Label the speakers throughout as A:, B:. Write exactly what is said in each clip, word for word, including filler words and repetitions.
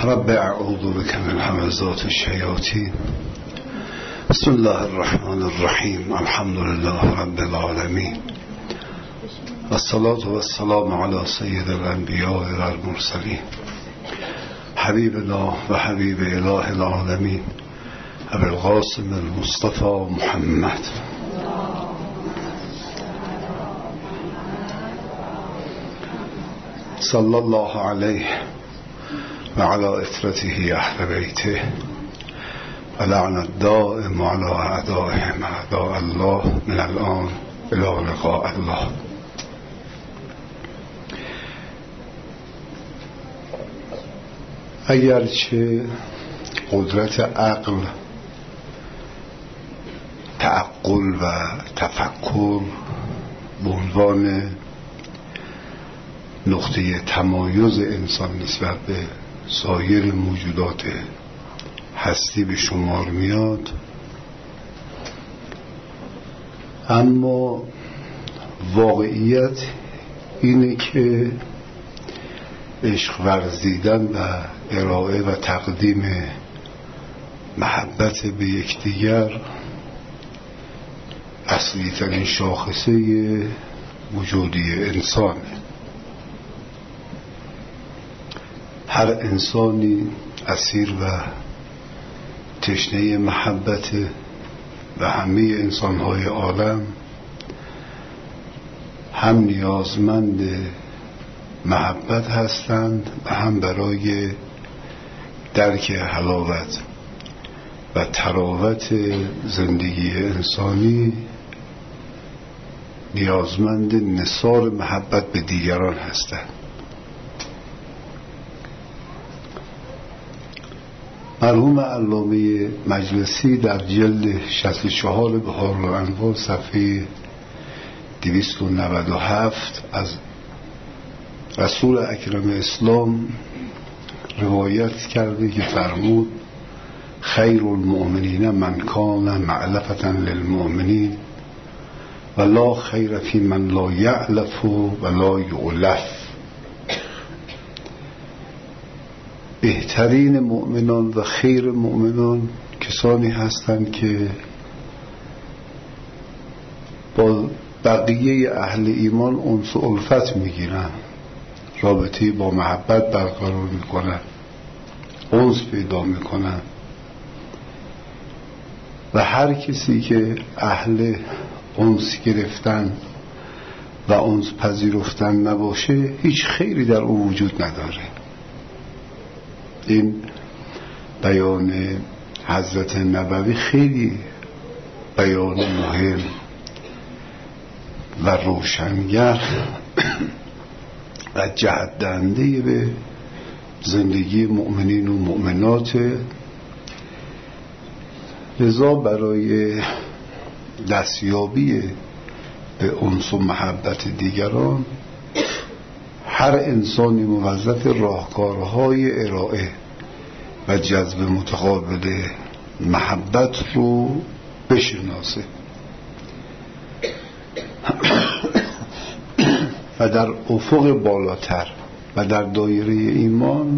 A: رب اعوذ بك من همزات الشیاطین. بسم الله الرحمن الرحیم. الحمد لله رب العالمین والصلاة والسلام علی سید الانبیاء والمرسلین حبیبنا و حبیب اله العالمین ابی القاسم المصطفى محمد. صلی الله علیه و علی اطرته اهل بیته و لعن الدائم علی اعدائهم اعداء الله من الان الی لقاء الله. اگرچه قدرت عقل، تعقل و تفکر به عنوان نقطه تمایز انسان نسبت به سایر موجودات هستی به شمار میاد، اما واقعیت اینه که عشق ورزیدن و ارائه و تقدیم محبت به یکدیگر اصلی ترین شاخصه وجودی انسانه. هر انسانی اسیر و تشنه محبت و همه انسانهای عالم هم نیازمند محبت هستند و هم برای درک حلاوت و تراوت زندگی انسانی نیازمند نثار محبت به دیگران هستند. مرحوم علامه مجلسی در جلد شصت و چهار بهارالانوار صفحه دویست و نود و هفت از رسول اکرم اسلام روایت کرده که فرمود: خیر المؤمنین من کان معلفة للمؤمنین و لا خیر فی من لا یعلف و لا یعلف. بهترین مؤمنان و خیر مؤمنان کسانی هستند که با بقیه اهل ایمان انس و الفت میگیرن، رابطه با محبت برقرار میکنن، انس پیدا میکنن و هر کسی که اهل انس گرفتن و انس پذیرفتن نباشه هیچ خیری در او وجود نداره. این بیان حضرت نبوی خیلی بیان مهم و روشنگر و جهت دهنده به زندگی مؤمنین و مؤمنات. لذا برای دستیابی به انس و محبت دیگران هر انسانی موظف راهکارهای ارائه و جذب متقابل محبت رو بشناسه و در افق بالاتر و در دایره ایمان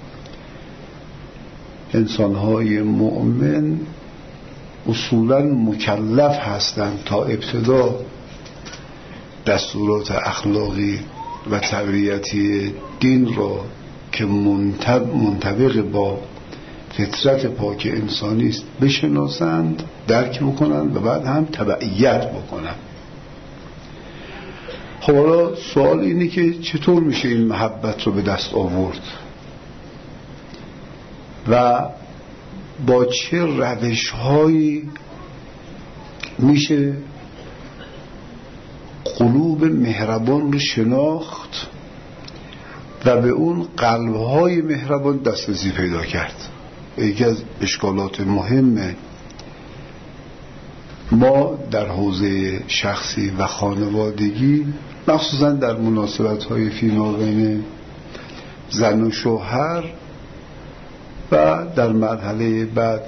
A: انسانهای مؤمن اصولاً مکلف هستند تا ابتدا دستورات اخلاقی و تربیتی دین را که منطبق با فطرت پاک انسانی است بشناسند، درک بکنند و بعد هم تبعیت بکنند. خب حالا سوال اینه که چطور میشه این محبت رو به دست آورد و با چه روش‌هایی میشه قلوب مهربان رو شناخت و به اون قلب‌های مهربان دسترسی پیدا کرد. یکی از اشکالات مهم ما در حوزه شخصی و خانوادگی، مخصوصا در مناسبت‌های فیما بین زن و شوهر و در مرحله بعد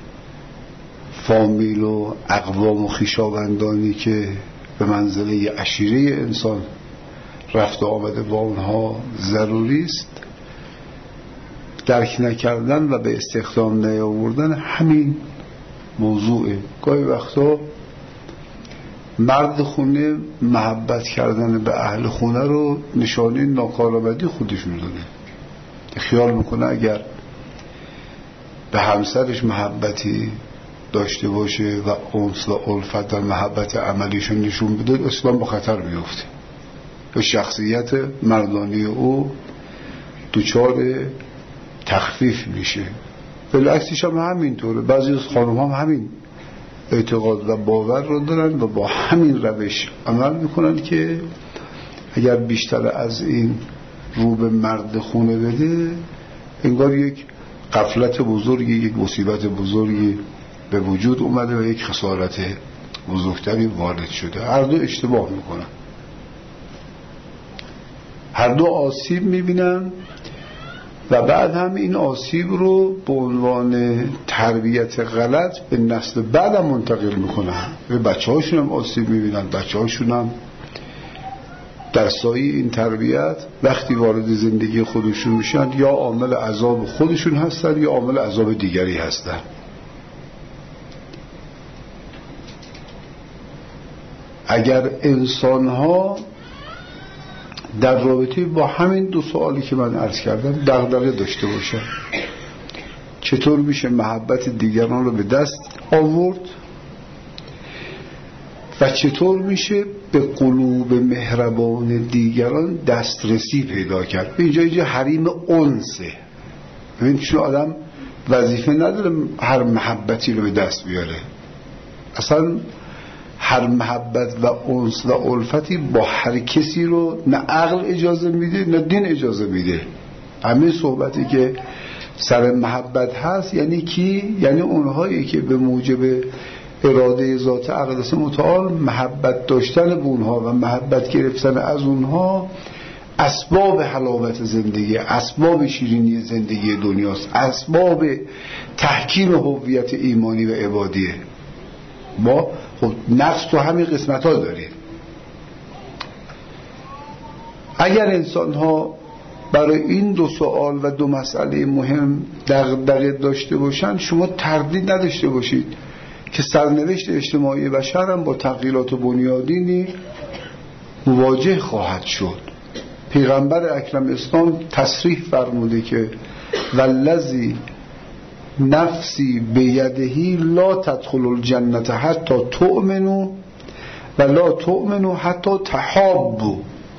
A: فامیل و اقوام و خویشاوندانی که به منزله عشیره انسان رفت و آمده با اونها ضروری است، درک نکردن و به استخدام نیاوردن همین موضوعه. گاهی وقتا مرد خونه محبت کردن به اهل خونه رو نشانه ناکارآمدی خودش میدونه. خیال میکنه اگر به همسرش محبتی داشته باشه و انس و الفت و محبت عملیشون نشون بده، اسلام به خطر میفته و شخصیت مردانی او دچار تخفیف میشه. بالعکسش هم همینطوره. بعضی از خانم هم همین اعتقاد و باور رو دارن و با همین روش عمل میکنن که اگر بیشتر از این رو به مرد خونه بده، انگار یک غفلت بزرگی، یک مصیبت بزرگی به وجود اومده و یک خسارت بزرگتری وارد شده. هر دو اشتباه میکنن، هر دو آسیب میبینن و بعد هم این آسیب رو به عنوان تربیت غلط به نسل بعد هم منتقل میکنن. به بچه هاشون هم آسیب میبینن، بچه هاشون هم در سایه این تربیت وقتی وارد زندگی خودشون میشن یا عامل عذاب خودشون هستن یا عامل عذاب دیگری هستن. اگر انسان ها در رابطه با همین دو سوالی که من عرض کردم دغدغه داشته باشن، چطور میشه محبت دیگران رو به دست آورد و چطور میشه به قلوب مهربان دیگران دسترسی پیدا کرد. اینجا اینجا حریم انسه. ببین چون آدم وظیفه نداره هر محبتی رو به دست بیاره. اصلا هر محبت و انس و الفتی با هر کسی رو نه عقل اجازه میده نه دین اجازه میده. همین صحبتی که سر محبت هست یعنی کی؟ یعنی اونهایی که به موجب اراده ذات اقدس متعال محبت داشتن به اونها و محبت گرفتن از اونها اسباب حلاوت زندگی، اسباب شیرینی زندگی دنیاست، اسباب تحکیم هویت ایمانی و عبادیه. ما خب نفس تو همین قسمت ها داریم. اگر انسان ها برای این دو سوال و دو مسئله مهم دغدغه داشته باشن، شما تردید نداشته باشید که سرنوشت اجتماعی بشر هم با تغییرات بنیادینی مواجه خواهد شد. پیغمبر اکرم اسلام تصریح فرموده که والذی نفسی بیدهی لا تدخل الجنت حتی تؤمنوا و لا تؤمنوا حتی تحابوا.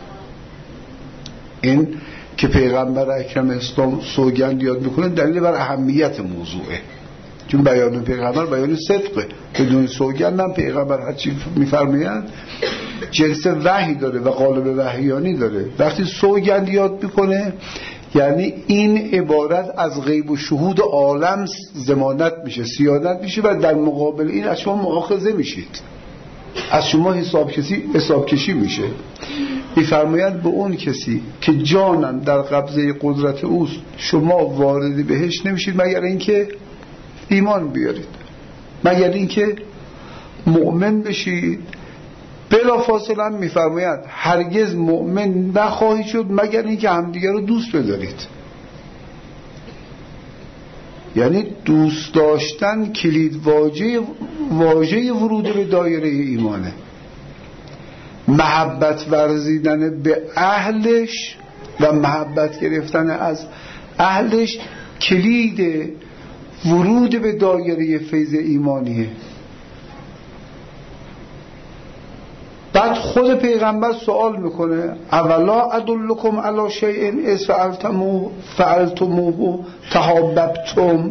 A: این که پیغمبر اکرم اسلام سوگند یاد میکنه دلیل بر اهمیت موضوعه، چون بیان پیغمبر بیان صدقه. بدون سوگند هم پیغمبر هر چی میفرمایند جنس وحی داره و قالب وحیانی داره. وقتی سوگند یاد میکنه یعنی این عبارت از غیب و شهود عالم ضمانت میشه، سیادت میشه و در مقابل این از شما مؤاخذه میشید، از شما حساب کشی حساب کشی میشه. میفرمایند به اون کسی که جانم در قبضه قدرت اوست شما وارد بهش نمیشید مگر اینکه ایمان بیارید، مگر اینکه مؤمن بشید. بلا فاصله میفرمایند هرگز مؤمن نخواهید شد مگر اینکه همدیگر رو دوست بدارید. یعنی دوست داشتن کلید واژه واژه ورود به دایره ایمانه. محبت ورزیدن به اهلش و محبت گرفتن از اهلش کلید ورود به دایره فیض ایمانیه. بعد خود پیغمبر سوال میکنه اولا ادلکم علی شیء اذ فعلتموه فعلتموه تحاببتم.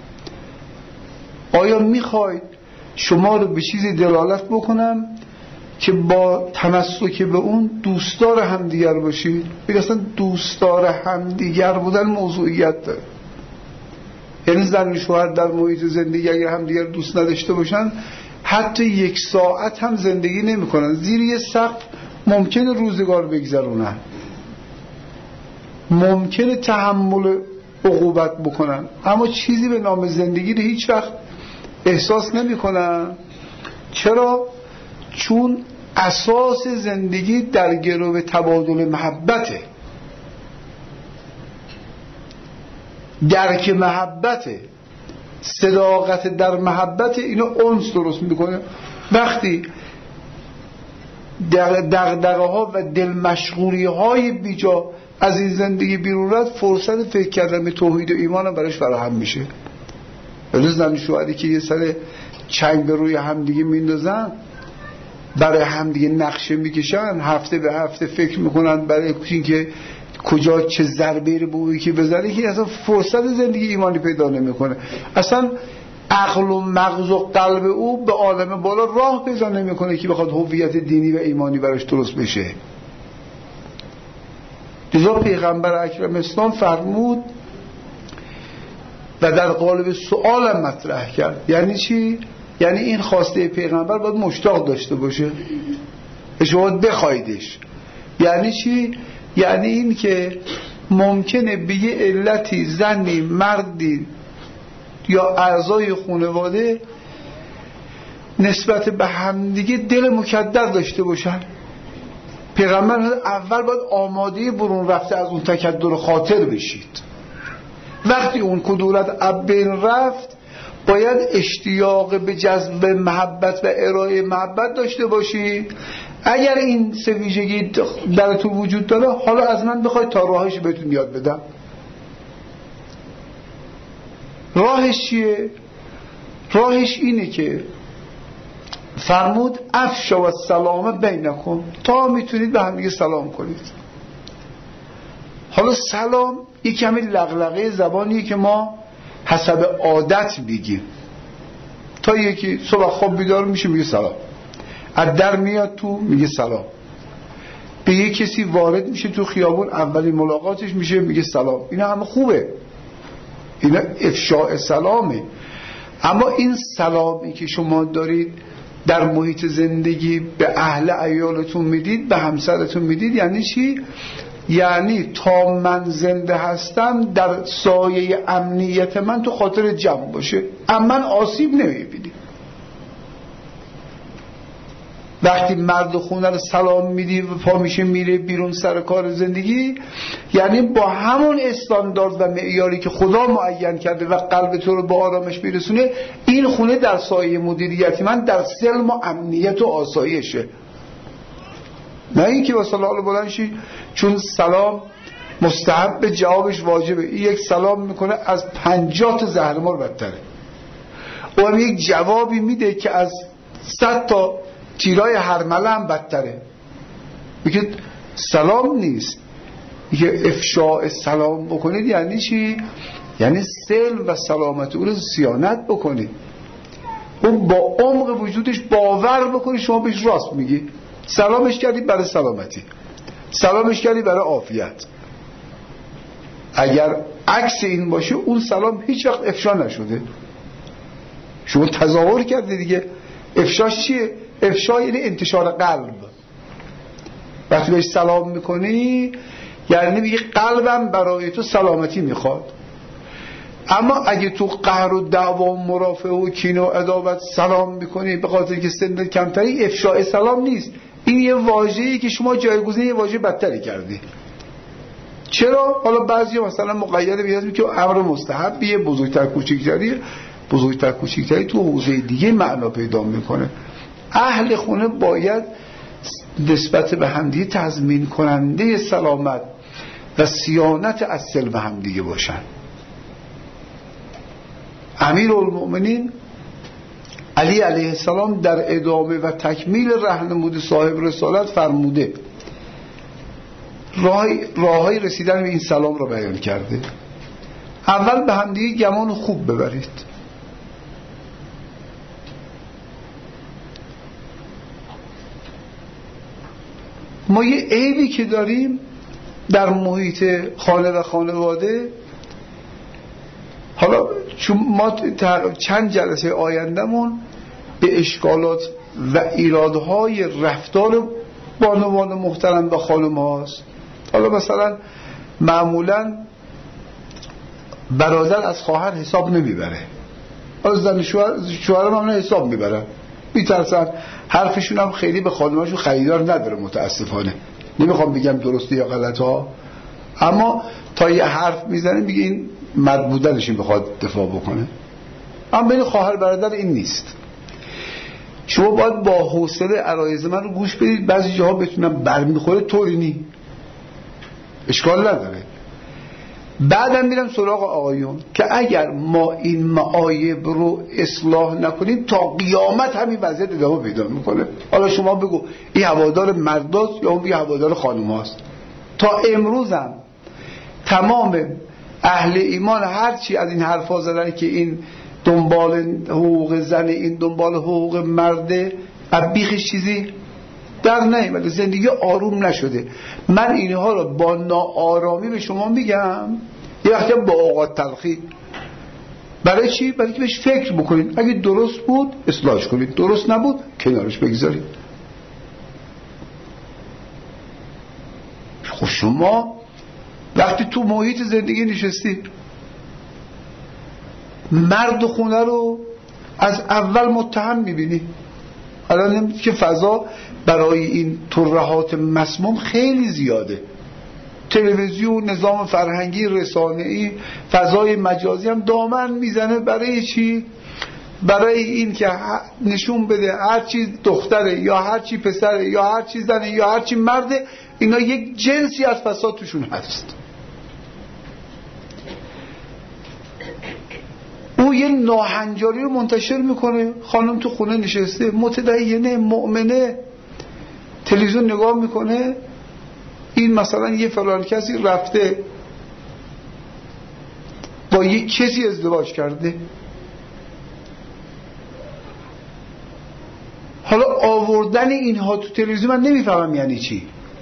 A: آیا میخواید شما رو به چیزی دلالت بکنم که با تمسک به اون دوستدار همدیگر باشید؟ بگه اصلا دوستدار همدیگر بودن موضوعیت داره. یعنی زن و شوهر در محیط زندگی اگر همدیگر دوست نداشته باشن حتی یک ساعت هم زندگی نمی کنن، زیر یه سقف ممکنه روزگار بگذرونن، ممکنه تحمل عقوبت بکنن، اما چیزی به نام زندگی رو هیچ وقت احساس نمی کنن. چرا؟ چون اساس زندگی در گرو تبادل محبته. درک محبته، صداقت در محبت، اینو انس درست میکنه. وقتی دغدغه ها و دل مشغولی های بیجا از این زندگی بیرون رفت، فرصت فکر کردن به توحید و ایمان هم براش فراهم میشه. ولی زن شوهری که یه سر چنگ به روی همدیگه میندازن، برای همدیگه نقشه میکشن، هفته به هفته فکر میکنن برای اینکه کجا چه ضربه رو به اون که بزنه، که اصلا فرصت زندگی ایمانی پیدا نمیکنه. اصلا عقل و مغز و قلب او به عالم بالا راه پیدا نمیکنه که بخواد هویت دینی و ایمانی براش درست بشه. لذا پیغمبر اکرم اسلام فرمود و در قالب سوالم مطرح کرد. یعنی چی؟ یعنی این خواسته پیغمبر باید مشتاق داشته باشه، شما باید بخوایدش. یعنی چی؟ یعنی این که ممکنه به یه علتی زنی، مردی یا اعضای خانواده نسبت به همدیگه دل مکدر داشته باشن. پیغمبر اول باید آماده برون رفته از اون تکدر خاطر بشید. وقتی اون کدورت از بین رفت، باید اشتیاق به جذب محبت و ارائه محبت داشته باشید. اگر این سه ویژگی در تو وجود داره، حالا از من بخواید تا راهش بهتون یاد بدم. راهش چیه؟ راهش اینه که فرمود افشا و سلام بینکم، تا میتونید به هم دیگه سلام کنید. حالا سلام یک کمی لغلغه زبانیه که ما حسب عادت بگیم. تا یکی صبح خواب بیدار میشه میگه سلام، از در میاد تو میگه سلام، به یک کسی وارد میشه تو خیابون اولین ملاقاتش میشه میگه سلام. اینا همه خوبه، اینا افشاء سلامه. اما این سلامی که شما دارید در محیط زندگی به اهل عیالتون میدید، به همسرتون میدید، یعنی چی؟ یعنی تا من زنده هستم در سایه امنیت من تو خاطر جمع باشه، اما من آسیب نمیبینی. وقتی مرد خونه رو سلام میدی و پا میشه میره بیرون سر کار زندگی، یعنی با همون استاندارد و معیاری که خدا معین کرده و قلب تو رو به آرامش میرسونه، این خونه در سایه مدیریتی من در سلم و امنیت و آسایشه. نه اینکه با سلام بلند شی چون سلام مستحب به جوابش واجبه، این یک سلام میکنه از پنجاه تا زهرمار بدتره. و هم یک جوابی میده که از صد تا تیرای هرمله هم بدتره. میگه سلام نیست، میگه افشاء سلام بکنید. یعنی چی؟ یعنی سلم و سلامت او رو صیانت بکنید، اون با عمق وجودش باور بکنید شما بهش راست میگی. سلامش کردید برای سلامتی، سلامش کردید برای عافیت. اگر عکس این باشه، اون سلام هیچ وقت افشا نشده، شما تظاهر کردید دیگه. افشاش چیه؟ افشا یعنی انتشار قلب. وقتی بهش سلام میکنی یعنی میگه قلبم برای تو سلامتی میخواد. اما اگه تو قهر و دعوا و مرافعه و کینه و عداوت سلام میکنی به خاطر که سنت کمتری، افشاء سلام نیست. این یه واژه‌ای که شما جایگزین یه واژه بدتری کردی. چرا؟ حالا بعضیا مثلا مقید به که امر مستحبیه، بزرگتر کوچیکتری، بزرگتر کوچیکتری تو حوزه دیگه معنا پیدا میکنه. اهل خونه باید نسبت به همدیگه تضمین کننده سلامت و صیانت از سلم همدیگه باشن. امیرالمؤمنین علی علیه السلام در ادامه و تکمیل راهنمود صاحب رسالت فرموده، راههای رسیدن به این سلام را بیان کرده. اول به همدیگه گمان خوب ببرید. ما یه عیبی که داریم در محیط خانه و خانواده، حالا چون ما چند جلسه آیندمون به اشکالات و ایرادهای رفتار بانوان محترم و خانم هاست. حالا مثلا معمولا برادر از خواهر حساب نمیبره، از زن شوهر هم حساب میبرن، میترسن. حرفشون هم خیلی به خانماشون خریدار نداره متاسفانه. نمیخوام بگم درسته یا غلط ها، اما تا یه حرف میزنه میگه این مرد بودنش بخواد دفاع بکنه. اما بین خواهر برادر این نیست. شما باید با حوصله عرایض من رو گوش بدید، بعضی جاها بتونم برمیخوره طوری نی اشکال نداره. بعدم میرم سراغ آقایون که اگر ما این معایب رو اصلاح نکنیم تا قیامت همین وضعیت ادامه پیدا میکنه. حالا شما بگو این هوادار مرداست یا اون بی هوادار خانوم هاست. تا امروزم تمام اهل ایمان هرچی از این حرفا زدن که این دنبال حقوق زن، این دنبال حقوق مرده، از بیخش چیزی در نیامده، زندگی آروم نشده. من اینها رو با ناآرامی به شما میگم، یه وقتی با اوقات تلخی. برای چی؟ برای که بهش فکر بکنید، اگه درست بود اصلاحش کنید، درست نبود کنارش بگذارید. خب شما وقتی تو محیط زندگی نشستی، مرد و خونه رو از اول متهم میبینی. الان نمیدید که فضا برای این ترهات مسموم خیلی زیاده. تلویزیون، نظام فرهنگی، رسانه‌ای، فضای مجازی هم دامن میزنه. برای چی؟ برای این که نشون بده هر چی دختره یا هر چی پسره یا هر چی زنه یا هر چی مرده، اینا یک جنسی از فساد توشون هست. او یه ناهنجاری رو منتشر میکنه. خانم تو خونه نشسته متدینه مؤمنه، تلویزیون نگاه میکنه، این مثلا یه فلان کسی رفته با یه کسی ازدواج کرده. حالا آوردن اینها تو تلویزیون من نمیفهمم یعنی چی.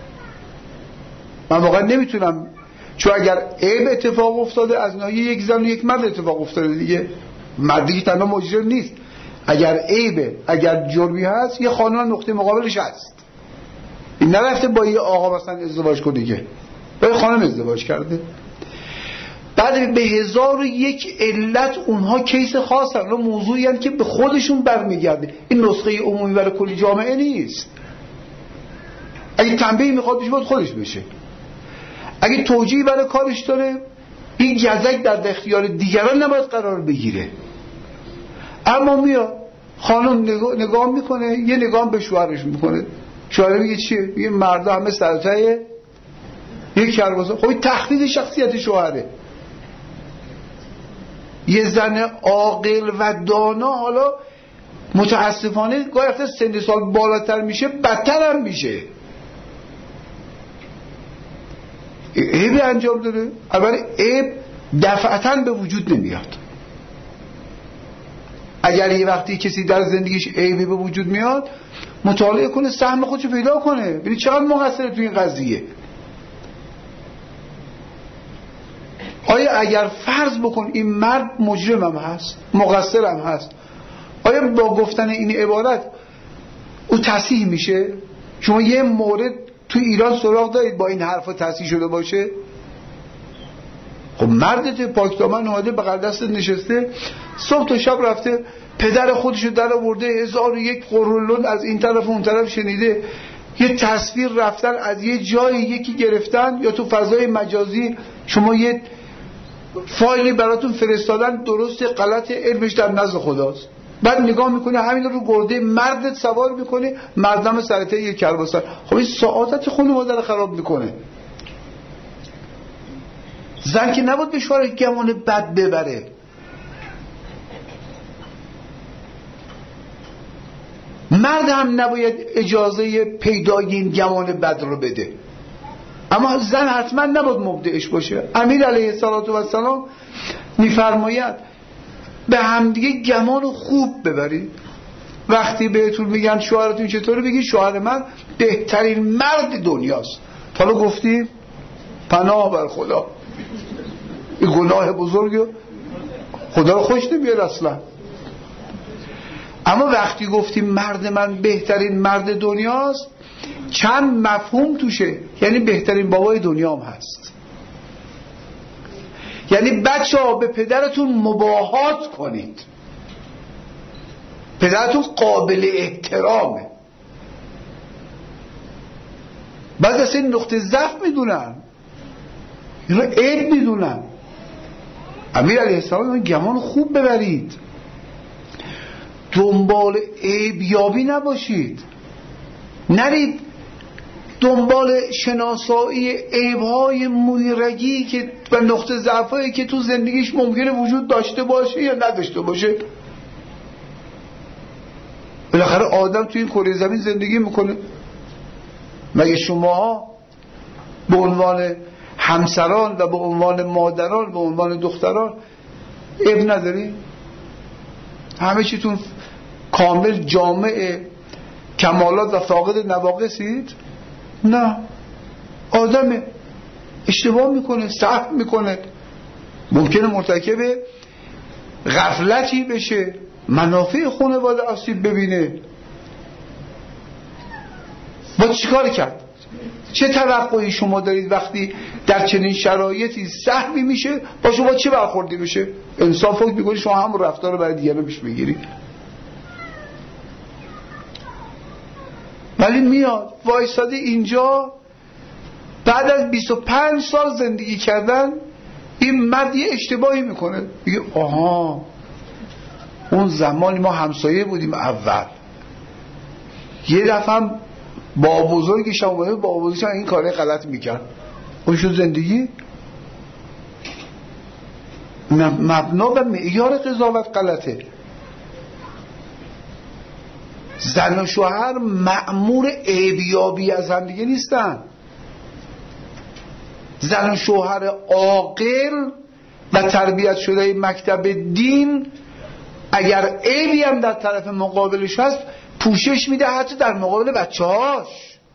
A: من واقعا نمیتونم، چون اگر عیب اتفاق افتاده از ناحیه یک زن و یک مرد اتفاق افتاده دیگه، مردی که تنها مجرم نیست. اگر عیبه، اگر جرمی هست، یه خانم نقطه مقابلش هست. این نرفته با یه آقا مثلا ازدواج کنه که با یه خانم ازدواج کرده. بعد به هزار و یک علت اونها کیس خاصن و موضوعی هست که به خودشون برمیگرده. این نسخه عمومی برای کلی جامعه نیست. اگه تنبیهی میخواد بشه باید خودش بشه. اگه توجیهی برای کارش داره، این گزک در اختیار دیگران نباید قرار بگیره. اما میاد خانم نگاه, نگاه میکنه، یه نگاه به شوهرش میکنه، شوهر میگه چیه؟ میگه مردا همه سرتای یک کرباسه. خب این تخلید شخصیت شوهره. یه زن عاقل و دانا حالا متاسفانه گاهی وقتا سن سال بالاتر میشه بدتر هم میشه. عیب انجام داره. البته عیب دفعتاً به وجود نمیاد. اگر یه وقتی کسی در زندگیش عیبی به وجود میاد، مطالعه کنه، سهم خودشو پیدا کنه، ببین چقدر مقصره تو این قضیه. آیا اگر فرض بکن این مرد مجرم هم هست، مقصر هم هست، آیا با گفتن این عبارت او تصحیح میشه؟ شما یه مورد تو ایران سراغ دارید با این حرفا تصحیح شده باشه؟ خب مردت پاکدامن اومده بغل دست نشسته، صبح تا شب رفته پدر خودشو در آورده، هزار و یک قرولون از این طرف و اون طرف شنیده، یه تصویر رفتن از یه جای یکی گرفتن یا تو فضای مجازی شما یه فایلی براتون فرستادن، درست غلط علمش در نزد خداست. بعد نگاه میکنه همین رو گرده مردت سوار میکنه، مردم سرته یه کرباسن. خب این سعادت خانواده رو خراب میکنه. زن که نباید به شوهر گمان بد ببره. مرد هم نباید اجازه پیدای این گمان بد رو بده. اما زن حتما نباید مبدعش باشه. امیر علیه السلام میفرماید به همدیگه گمان خوب ببرید. وقتی بهتون میگن شوهرتون چطوره، بگید شوهر من بهترین مرد دنیاست. حالا گفتی پناه بر خدا، این گناه بزرگه، خدا رو خوش نمیاد اصلا. اما وقتی گفتی مرد من بهترین مرد دنیاست، چند مفهوم توشه. یعنی بهترین بابای دنیا هم هست. یعنی بچه ها به پدرتون مباهات کنید. پدرتون قابل احترامه. بعد از این نقطه ضعف میدونن. این رو عیب میدونن. امیر علیه السلام گمان خوب ببرید، دنبال عیب یابی نباشید، نرید دنبال شناسایی عیب‌های مویرگی که و نقطه ضعفایی که تو زندگیش ممکنه وجود داشته باشه یا نداشته باشه. بالاخره آدم توی این کره زمین زندگی میکنه. مگه شماها به عنوان همسران و به عنوان مادران به عنوان دختران عیب نداری؟ همه چیتون کامل جامع کمالات و فاقد نواقصید؟ نه، آدم اشتباه میکنه، سهو میکنه، ممکنه مرتکب غفلتی بشه، منافع خانواده آسیب ببینه. با چیکار کرد؟ چه توقعی شما دارید وقتی در چنین شرایطی سهوی میشه با شما چه برخوردی بشه؟ انصاف فکر میکنی شما هم رفتار رو برای دیگران پیش بگیری. ولی میاد وایساده اینجا بعد از بیست و پنج سال زندگی کردن این مرد یه اشتباهی میکنه، میگه آها اون زمانی ما همسایه بودیم اول، یه دفعه با بزرگش اومده با بزرگش این کاره غلط میکرد، اون شد زندگی. مبنا و معیار قضاوت غلطه. زن و شوهر مأمور عیبیابی از هم دیگه نیستن. زن و شوهر عاقل و تربیت شده مکتب دین اگر عیبی هم در طرف مقابلش هست پوشش میده، حتی در مقابل بچه هاش.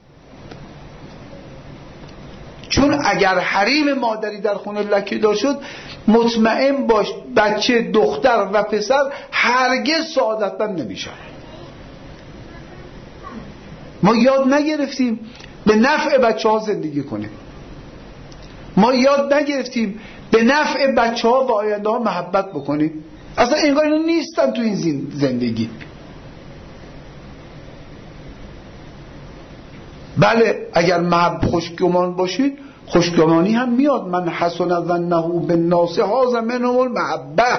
A: چون اگر حریم مادری در خونه لکه دار شد مطمئن باش بچه دختر و پسر هرگز سعادتمند نمیشن. ما یاد نگرفتیم به نفع بچه ها زندگی کنیم، ما یاد نگرفتیم به نفع بچه ها و آینده ها محبت بکنیم. اصلا انگار اینا نیستن تو این زندگی. بله اگر محب خوشگمان باشید خوشگمانی هم میاد. من حسن ظنه بالناس هاذ منهم المحبه.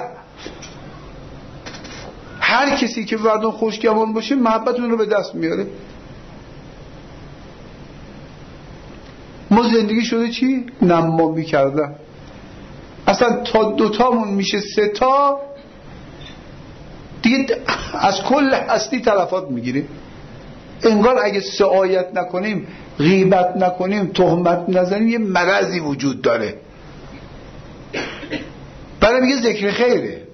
A: هر کسی که مردم خوشگمان باشه محبت اون رو به دست میاره. ما زندگی شده چی؟ نما میکردن. اصلا تا دوتامون میشه سه تا دیگه از کل هستی تلفات میگیریم. انگار اگه سعایت نکنیم، غیبت نکنیم، تهمت نزنیم یه مرضی وجود داره. برای میگه ذکر خیره،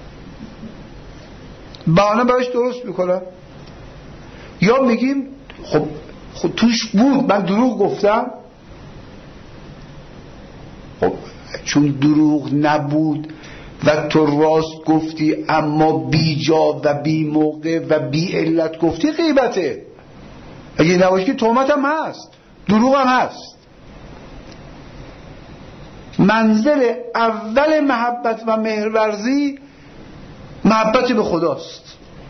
A: بهانه براش درست میکنن. یا میگیم خب خب توش بود، من دروغ گفتم. خب چون دروغ نبود و تو راست گفتی اما بی جا و بی موقع و بی علت گفتی غیبته. اگه نباشی که تهمت هم هست، دروغ هم هست. منزل اول محبت و مهرورزی محبت به خداست،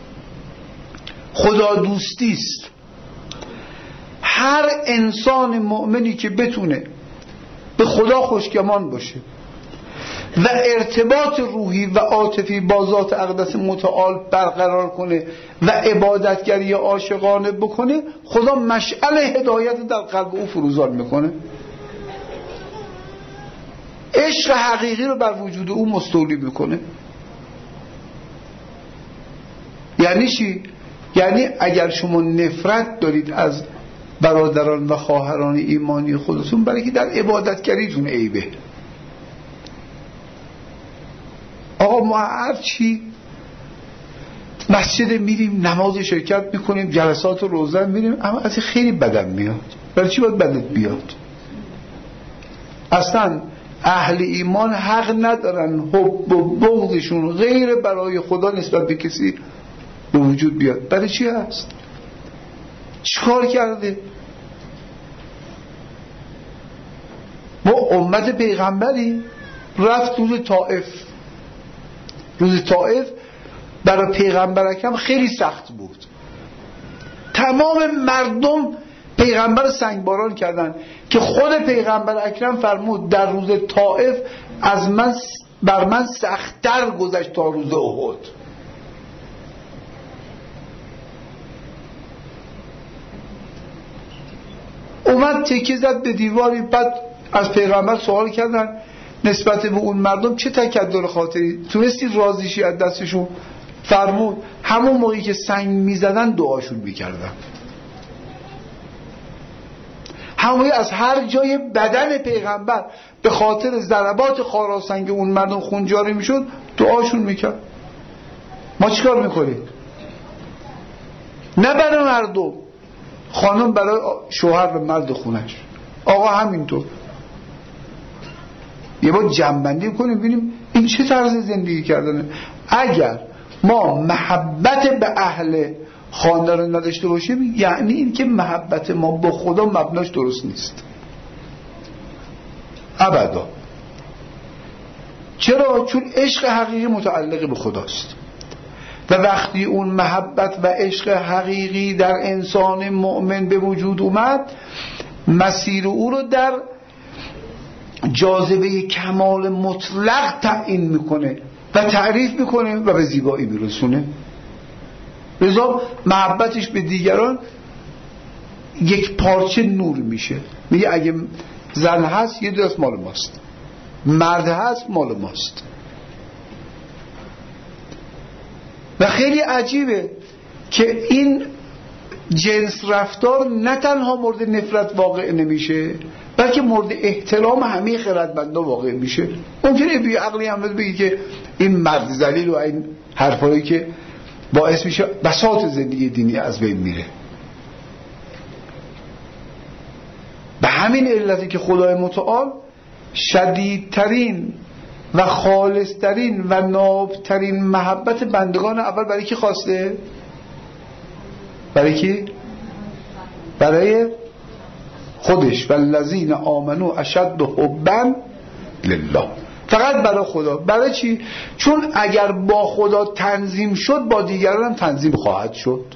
A: خدا دوستی است. هر انسان مؤمنی که بتونه به خدا خوشگمان باشه و ارتباط روحی و عاطفی با ذات اقدس متعال برقرار کنه و عبادتگری عاشقانه بکنه، خدا مشعل هدایت در قلب او فروزان میکنه، عشق حقیقی رو بر وجود او مستولی میکنه. یعنی چی؟ یعنی اگر شما نفرت دارید از برادران و خواهران ایمانی خودتون برای که در عبادتگریتون عیبه. آقا ما هر چی مسجد میریم، نماز شرکت میکنیم، جلسات روزه میریم، اما از خیلی بدم میاد. برای چی باید بدت بیاد؟ اصلا اهل ایمان حق ندارن حب و بغضشون غیر برای خدا نسبت به کسی به وجود بیاد. برای چی هست؟ چیکار کرده؟ ما امت پیغمبری رفت روز طائف. روز طائف برای پیغمبر اکرم خیلی سخت بود. تمام مردم پیغمبر سنگباران کردن
B: که خود پیغمبر اکرم فرمود در روز طائف از من بر من سخت‌تر گذشت تا روز احد. اومد تکیه زد به دیواری، بعد از پیغمبر سوال کردن نسبت به اون مردم چه تکدر خاطری تونستی راضیشی از دستشون؟ فرمود همون موقعی که سنگ میزدن دعاشون میکردن، همون از هر جای بدن پیغمبر به خاطر ضربات خاراسنگ اون مردم خون جاری میشد دعاشون میکرد. ما چیکار میکنیم؟ نه برای مردم، خانم برای شوهر و مرد خونش، آقا همینطور. یه بار جمع‌بندی کنیم ببینیم این چه طرز زندگی کردنه. اگر ما محبت به اهل خانه رو نداشته باشیم یعنی این که محبت ما با خدا مبناش درست نیست ابدا. چرا؟ چون عشق حقیقی متعلق به خداست و وقتی اون محبت و عشق حقیقی در انسان مؤمن به وجود اومد مسیر او رو در جاذبه کمال مطلق تعیین میکنه و تعریف میکنه و به زیبایی میرسونه. لذا محبتش به دیگران یک پارچه نور میشه. میگه اگه زن هست یه دست مال ماست، مرد هست مال ماست. و خیلی عجیبه که این جنس رفتار نه تنها مورد نفرت واقع نمیشه بلکه مورد احترام همه خردمندا واقع میشه. ممکنه بی عقلی هم بگی که این مرد ذلیل و این حرفایی که باعث میشه بساط زندگی دینی از بین میره. به همین علتی که خدای متعال شدیدترین و خالصترین و نابترین محبت بندگان اول برای کی خواسته؟ برای کی؟ برای خودش. والذین آمنوا اشد حبا لله. فقط برای خدا. برای چی؟ چون اگر با خدا تنظیم شد با دیگران هم تنظیم خواهد شد.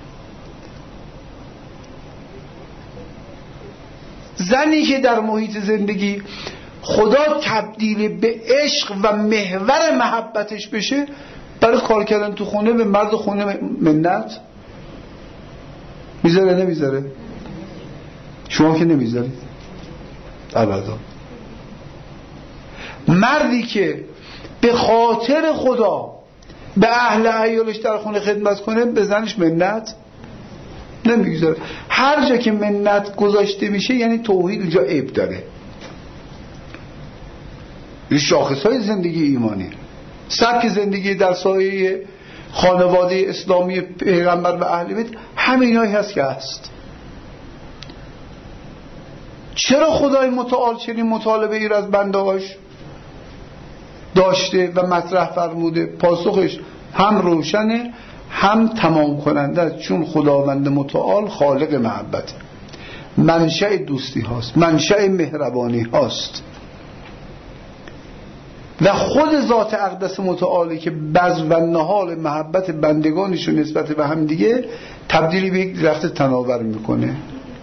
B: زنی که در محیط زندگی خدا تبدیل به عشق و محور محبتش بشه برای کار کردن تو خونه به مرد خونه منت میذاره نمیذاره؟ شما که نمیذارید ابدا. مردی که به خاطر خدا به اهل عیالش در خونه خدمت کنه به زنش منت نمیگذاره. هر جا که منت گذاشته میشه یعنی توحید اونجا عیب داره. این شاخص های زندگی ایمانی، سبک زندگی در سایه خانواده اسلامی پیغمبر و اهل بیت همین هایی هست که هست. چرا خدای متعال چنین مطالبه ای را از بندهاش داشته و مطرح فرموده؟ پاسخش هم روشنه هم تمام کننده است. چون خداوند متعال خالق محبت، منشأ دوستی هاست، منشأ مهربانی هاست و خود ذات اقدس متعالی که بذر و نهال محبت بندگانش نسبت به هم دیگه تبدیلی به یک درخت تناور میکنه.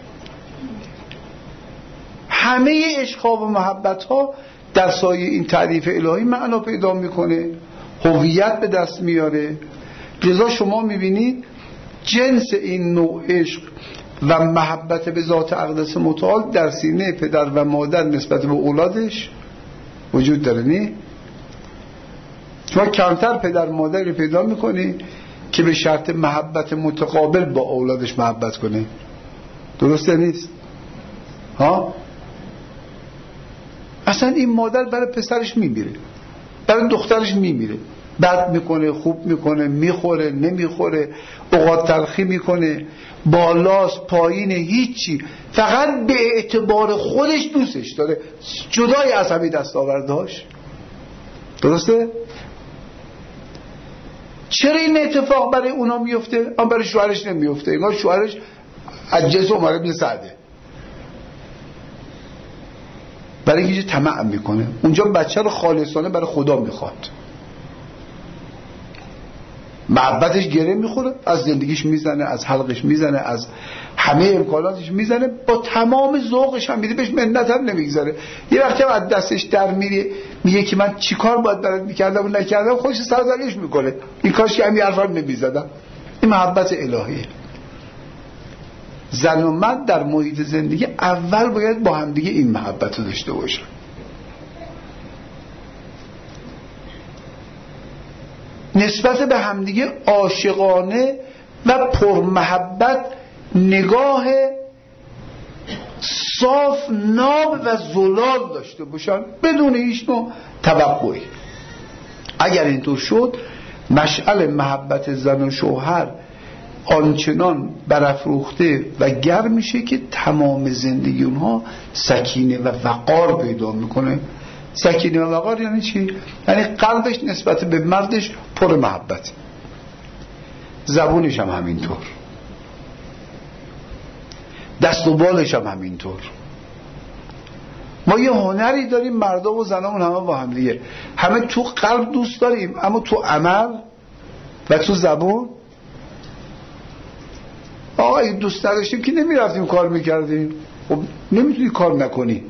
B: همه عشق‌ها و محبت‌ها در سایه این تعریف الهی معنا پیدا میکنه، هویت به دست میاره. لذا شما میبینید جنس این نوع عشق و محبت به ذات اقدس متعال در سینه پدر و مادر نسبت به اولادش وجود داره. نه شما کمتر پدر مادری پیدا میکنی که به شرط محبت متقابل با اولادش محبت کنه. درسته نیست؟ ها؟ اصلا این مادر برای پسرش میمیره، برای دخترش میمیره، بد میکنه، خوب میکنه، میخوره، نمیخوره، اوقات تلخی میکنه، بالاست، پایینه، هیچی، فقط به اعتبار خودش دوستش داره، جدای از همه دستاوردهاش. درسته؟ چرا این اتفاق برای اونا میفته؟ اما برای شوهرش نمیفته. انگار شوهرش از جنس عمر بن سعده، برای اینکه طمع میکنه. اونجا بچه رو خالصانه برای خدا میخواد. محبتش گره میخوره، از زندگیش میزنه، از حلقش میزنه، از همه امکاناتش میزنه، با تمام ذوقش هم میده، بهش منت هم نمیگذاره. یه وقتی هم از دستش در میره میگه که من چیکار باید برات میکردم و نکردم، خودش سرزنش میکنه، این کاش که همین حرفا نمیزدم. این محبت الهیه. زن و مرد در محیط زندگی اول باید با هم دیگه این محبت رو داشته باشن. نسبت به همدیگه عاشقانه و پرمحبت نگاه صاف، ناب و زلال داشته باشن بدون هیچ نوع توقعی. اگر اینطور شد مشعل محبت زن و شوهر آنچنان برافروخته و گرم میشه که تمام زندگی اونها سکینه و وقار پیدا میکنه. سکینه و وقار یعنی چی؟ یعنی قلبش نسبت به مردش پر محبت، زبونش هم همینطور، دست و بالش هم همینطور. ما یه هنری داریم مردا و زنامون همه با هم دیگه، همه تو قلب دوست داریم، اما تو عمل و تو زبون آقا اگه دوست نداشتیم که نمیرفتیم کار میکردیم. خب نمیتونی کار نکنی.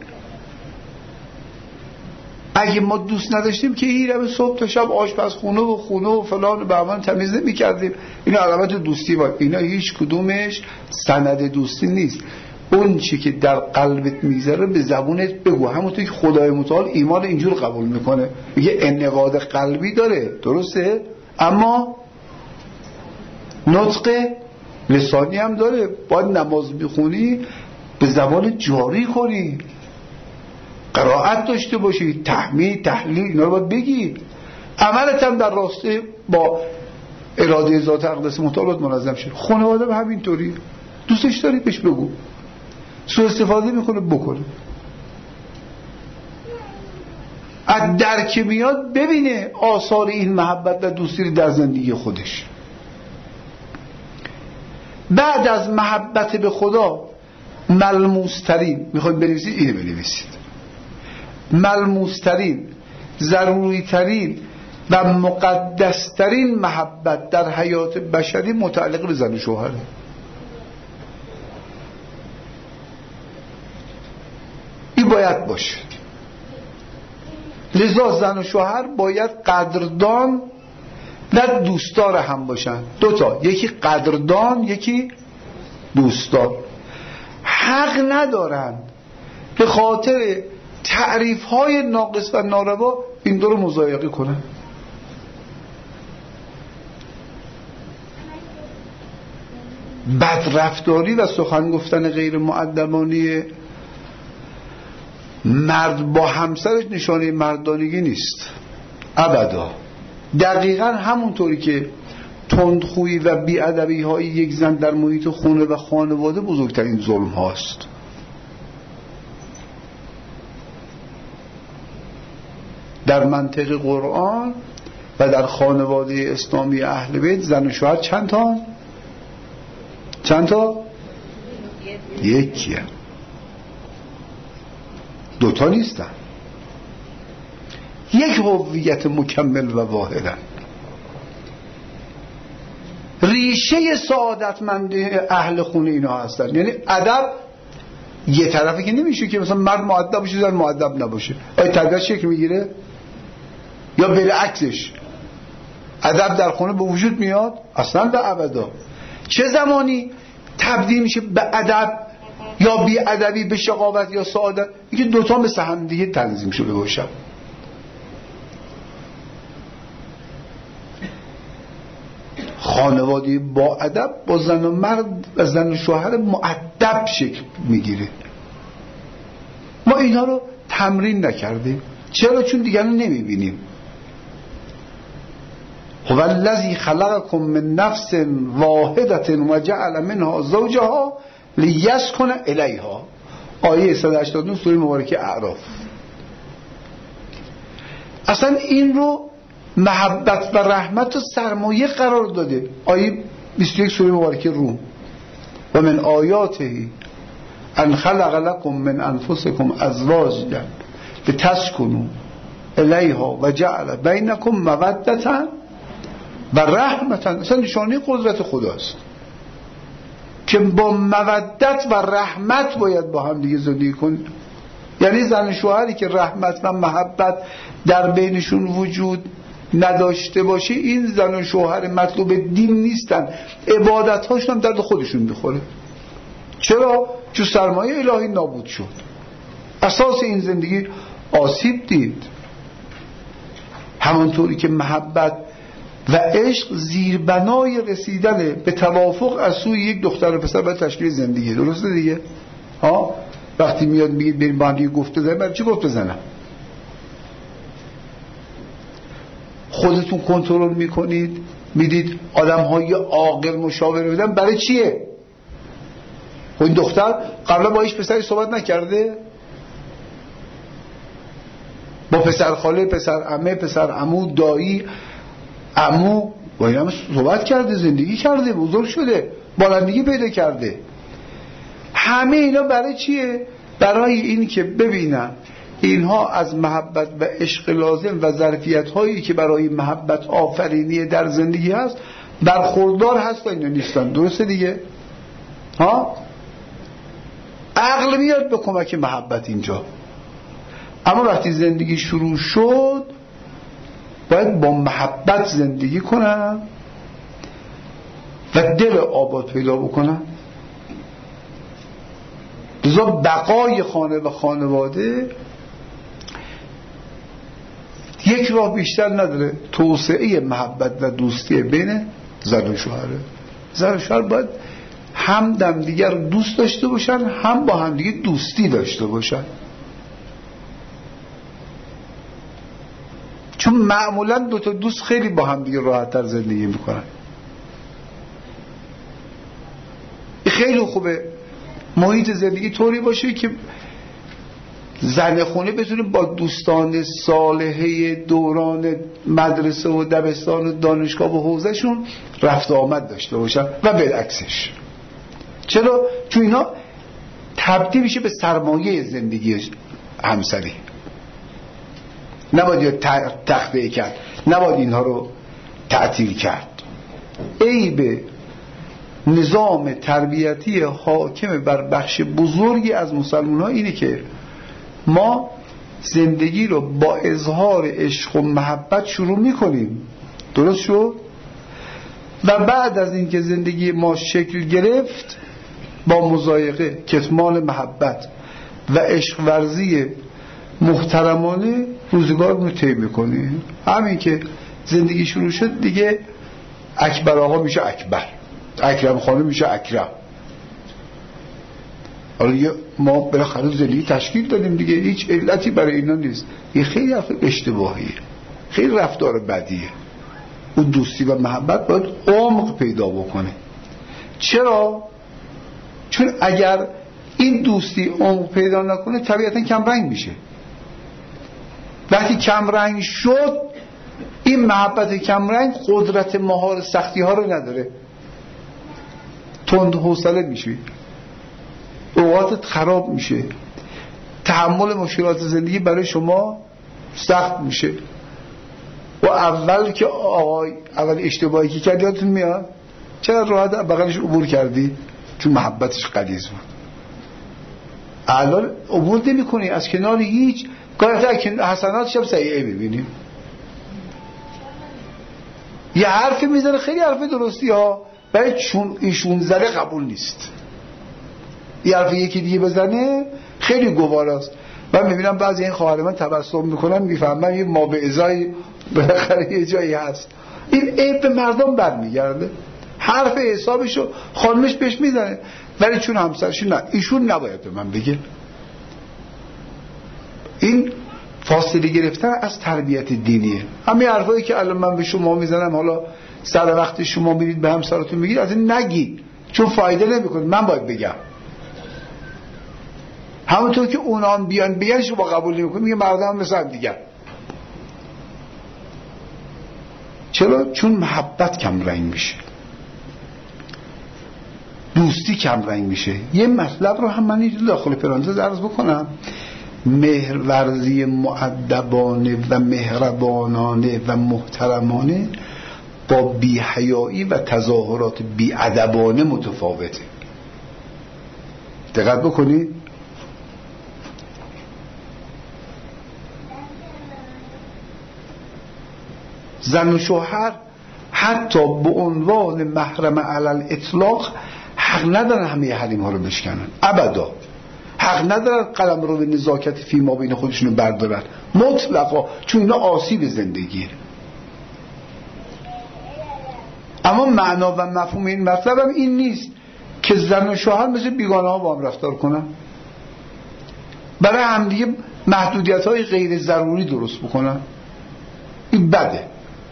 B: اگه ما دوست نداشتیم که هیچ همه صبح تا شب آشپزخونه و خونه و فلان و بهمان تمیز نمی‌کردیم. اینا علامت دوستی بود. اینا هیچ کدومش سند دوستی نیست. اون چی که در قلبت میذاره به زبونت بگو. همونطور که خدای متعال ایمان اینجور قبول میکنه، میگه انقاد قلبی داره، درسته، اما نطق لسانی هم داره. باید نماز بخونی به زبان جاری کنی، قرائت داشته باشی، تحمید، تحلیل، اینا رو باید بگی. عملت هم در راسته با اراده ذات اقدس متعال منظم شد. خانواده به همینطوری، دوستش داری بهش بگو، سوء استفاده میکنه بکنه. از درک میاد ببینه آثار این محبت و دوستی در زندگی خودش. بعد از محبت به خدا ملموسترین، میخواید بنویسید اینه بنویسید، ملموسترین، ضروریترین و مقدسترین محبت در حیات بشری متعلق به زن و شوهره. این باید باشه. لذا زن و شوهر باید قدردان و دوستدار هم باشن. دوتا، یکی قدردان، یکی دوستدار. حق ندارن به خاطر تعریف های ناقص و ناروا این دو رو مضایقه کنن. بدرفتاری و سخن گفتن غیر مؤدبانه مرد با همسرش نشانه مردانگی نیست ابدا. دقیقا همونطوری که تندخویی و بی‌ادبی های یک زن در محیط خونه و خانواده بزرگترین ظلم هاست. در منطق قرآن و در خانواده اسلامی اهل بیت زن و شوهر چند تا؟ چند تا؟ یکیه، دوتا نیستن، یک هویت مکمل و واحدن. ریشه سعادتمند اهل خونه اینا هستن. یعنی ادب یه طرفی که نمیشه که مثلا مرد مؤدب باشه زن مؤدب نباشه. آیا تربیت شکل میگیره؟ یا بالعکسش ادب در خونه به وجود میاد؟ اصلا به ابدا. چه زمانی تبدیل میشه به ادب یا بی ادبی، به شقاوت یا سعادت؟ اینکه دوتا مثل هم دیگه تنظیم شده باشن. خانواده با ادب با زن و مرد و زن و شوهر مؤدب شکل میگیره. ما اینا رو تمرین نکردیم. چرا؟ چون دیگران نمیبینیم. هو الذی خلقکم من نفس واحدة و جعل منها زوجها لیسکن الیها. آیه صد و هشتاد و نه سوره مبارکه اعراف. اصلا این رو محبت و رحمت و سرمایه قرار داده. آیه بیست و یک سوره مبارکه روم. و من آیاته ان خلق لكم من انفسكم ازواجا لتسكنوا الیها و جعل بینکم مودة و رحمتن، اصلا نشانه قدرت خداست که با مودت و رحمت باید با هم دیگه زندگی کنید. یعنی زن و شوهری که رحمت و محبت در بینشون وجود نداشته باشه، این زن و شوهر مطلوب دین نیستن، عبادت هاشون هم درد خودشون میخوره. چرا؟ چون سرمایه الهی نابود شد، اساس این زندگی آسیب دید. همانطوری که محبت و عشق زیربنای رسیدن به توافق از سوی یک دختر و پسر برای تشکیل زندگی. درسته دیگه؟ ها؟ وقتی میاد میگید بریم با هم دیگه گفت بزنیم، برای چی گفت بزنم؟ خودتون کنترل میکنید، میدید آدم های عاقل مشاوره بدن، برای چیه؟ و این دختر قبلا با هیچ پسری صحبت نکرده؟ با پسر خاله، پسر عمه، پسر عمو، دایی، عمو با این هم صحبت کرده، زندگی کرده، بزرگ شده، بالندگی پیدا کرده. همه اینا برای چیه؟ برای این که ببینن اینها از محبت و عشق لازم و ظرفیت هایی که برای محبت آفرینی در زندگی هست برخوردار هستن یا نیستن. درسته دیگه؟ ها؟ عقل میاد به کمک محبت اینجا. اما وقتی زندگی شروع شد باید با محبت زندگی کنن و دل آباد پیدا بکنن. لذا بقای خانه و خانواده یک راه بیشتر نداره، توسعه محبت و دوستی بین زن و شوهره. زن و شوهر باید هم همدیگر دوست داشته باشن، هم با همدیگه دوستی داشته باشن. چون معمولا دو تا دوست خیلی با هم دیگه راحت تر زندگی میکنن. خیلی خوبه محیط زندگی طوری باشه که زن خونه بتونه با دوستان صالحه دوران مدرسه و دبستان و دانشگاه و حوزهشون رفت و آمد داشته باشن و بالعکسش. چرا؟ چون اینا تبدیل میشه به سرمایه زندگی همسری. نباید تخلیه کرد، نباید اینها رو تعطیل کرد. عیب نظام تربیتی حاکم بر بخش بزرگی از مسلمان ها اینه که ما زندگی رو با اظهار عشق و محبت شروع میکنیم، درست شد؟ و بعد از اینکه زندگی ما شکل گرفت با مضایقه، کتمان محبت و عشق ورزی محترمانه روزگار رو طی میکنیم. همین که زندگی شروع شد دیگه اکبر آقا میشه اکبر، اکرم خانم میشه اکرم. حالا ما بالاخره زندگی تشکیل دادیم دیگه، هیچ علتی برای اینا نیست. این خیلی اشتباهیه، خیلی رفتار بدیه. اون دوستی و محبت باید عمق پیدا بکنه. چرا؟ چون اگر این دوستی عمق پیدا نکنه طبیعتا کم رنگ میشه. وقتی کم رنگ شد این محبت کم رنگ قدرت مهار سختی ها رو نداره، تند حوصله میشه، اوقاتت خراب میشه، تحمل مشکلات زندگی برای شما سخت میشه. و اول که آقای اول اشتباهی که کردی یادتون میاد چرا راحت بغلش عبور کردی؟ چون محبتش غلیظ بود. الان عبور نمی کنی از کنار هیچ، گاهی که حسناتش هم سیئه ببینیم. یه حرفی میزنه خیلی حرف درستی ها، ولی چون ایشون زده قبول نیست. یه حرف یکی دیگه بزنه خیلی گواراست. من میبینم بعضی این خواهر من تبسم میکنن، میفهمم یه ما به ازای بالاخره یه جایی هست. این عیب به مردم برمیگرده، حرف حسابشو خانمش بهش میزنه، ولی چون همسرش نه، ایشون نباید به من بگه. این فاصله گرفتن از تربیت دینیه. همین حرفایی که الان من به شما میزنم، حالا سر وقت شما میرید به همسرتون میگید از این نگید، چون فایده نمیکنه، من باید بگم. همونطور که اونان بیان بیان شما قبول نمیکنه، میگه مردم مثل هم دیگر. چرا؟ چون محبت کم رنگ میشه، دوستی کم رنگ میشه. یه مطلب رو هم من اینجا داخل پرانتز عرض بکنم. مهرورزی مؤدبانه و مهربانانه و محترمانه با بی‌حیایی و تظاهرات بی‌ادبانه متفاوته. دقت بکنید. زن و شوهر حتی به عنوان محرم علل اطلاق حق ندارن همه حریم ها رو بشکنن، ابدا حق ندارن قلم رو به نزاکت فی ما بین خودشون بردارن مطلقا، چون اینا آسیب زندگیه. اما معنا و مفهوم این مطلب هم این نیست که زن و شوهر مثل بیگانه ها با هم رفتار کنن، برای همدیگه محدودیت های غیر ضروری درست بکنن. این بده.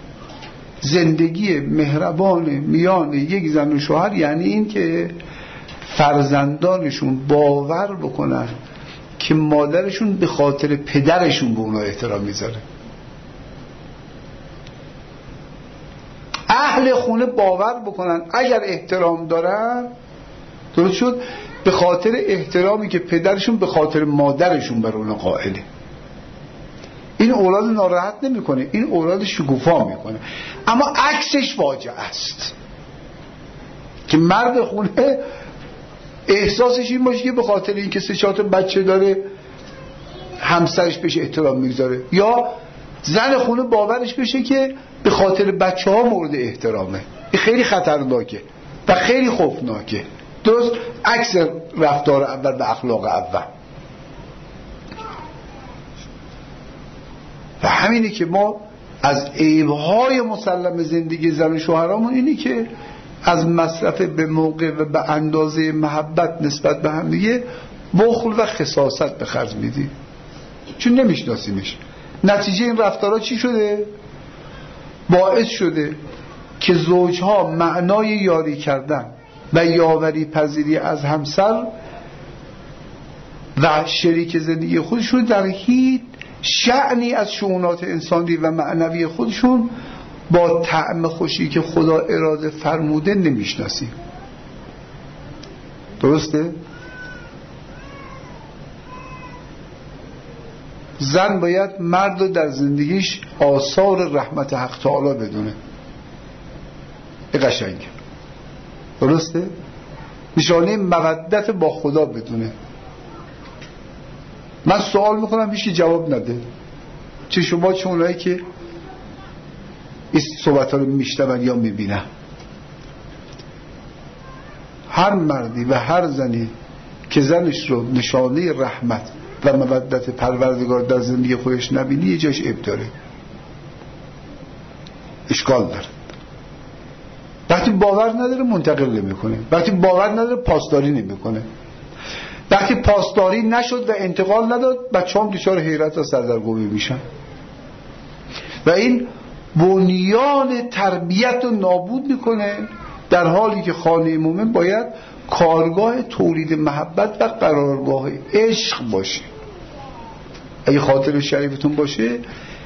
B: زندگی مهربان میان یک زن و شوهر یعنی این که فرزندانشون باور بکنن که مادرشون به خاطر پدرشون به اونا احترام میذاره. اهل خونه باور بکنن اگر احترام دارن، درست شد، به خاطر احترامی که پدرشون به خاطر مادرشون بر اونا قائله. این اولاد ناراحت نمیکنه، این اولاد شکوفا میکنه. اما عکسش واجه است که مرد خونه احساسش این باشه که به خاطر اینکه سه چهار تا بچه داره همسرش بهش احترام میذاره، یا زن خونه باورش بشه که به خاطر بچه ها مورد احترامه. این خیلی خطرناکه و خیلی خوفناکه. درست عکس رفتار اول و اخلاق اول. و همینه که ما از عیبهای مسلم زندگی زن و شوهرامون اینی که از مصرف به موقع و به اندازه محبت نسبت به هم دیگه بخل و خساست به خرج میدیم، چون نمیشناسیمش. نتیجه این رفتارها چی شده؟ باعث شده که زوجها معنای یاری کردن و یاوری پذیری از همسر و شریک زندگی خودشون در هیچ شأنی از شؤونات انسانی و معنوی خودشون با طعم خوشی که خدا اراده فرموده نمیشناسیم. درسته؟ زن باید مرد رو در زندگیش آثار رحمت حق تعالی بدونه. این قشنگه. درسته؟ نشانه مودت با خدا بدونه. من سوال میکنم هیچی جواب نده، چه شما چه اونایی که این صحبت ها رو میشنون یا میبینن. هر مردی و هر زنی که زنش رو نشانه رحمت و مودت پروردگار در زندگی خودش نبینی یه جاش عیب داره، اشکال داره. وقتی باور نداره منتقل نمیکنه، وقتی باور نداره پاسداری نمیکنه، وقتی پاسداری نشد و انتقال نداد بچه هم دچار حیرت و سردرگمی میشن و این بنیان تربیت رو نابود میکنه، در حالی که خانه مومن باید کارگاه تولید محبت و قرارگاه عشق باشه. اگه خاطر شریفتون باشه